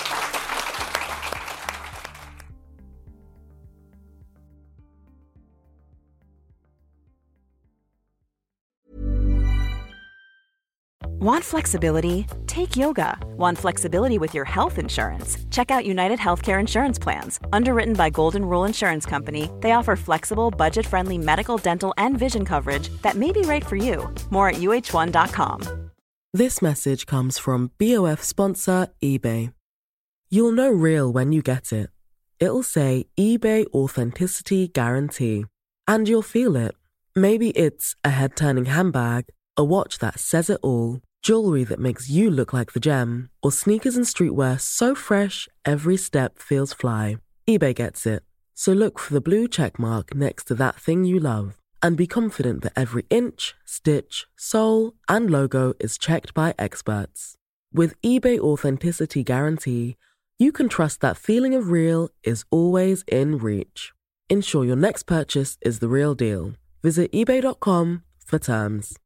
Want flexibility? Take yoga. Want flexibility with your health insurance? Check out United Healthcare Insurance Plans. Underwritten by Golden Rule Insurance Company, they offer flexible, budget-friendly medical, dental, and vision coverage that may be right for you. More at U H one dot com. This message comes from B O F sponsor eBay. You'll know real when you get it. It'll say eBay Authenticity Guarantee. And you'll feel it. Maybe it's a head-turning handbag, a watch that says it all, jewelry that makes you look like the gem, or sneakers and streetwear so fresh every step feels fly. eBay gets it. So look for the blue check mark next to that thing you love and be confident that every inch, stitch, sole, and logo is checked by experts. With eBay Authenticity Guarantee, you can trust that feeling of real is always in reach. Ensure your next purchase is the real deal. Visit ebay dot com for terms.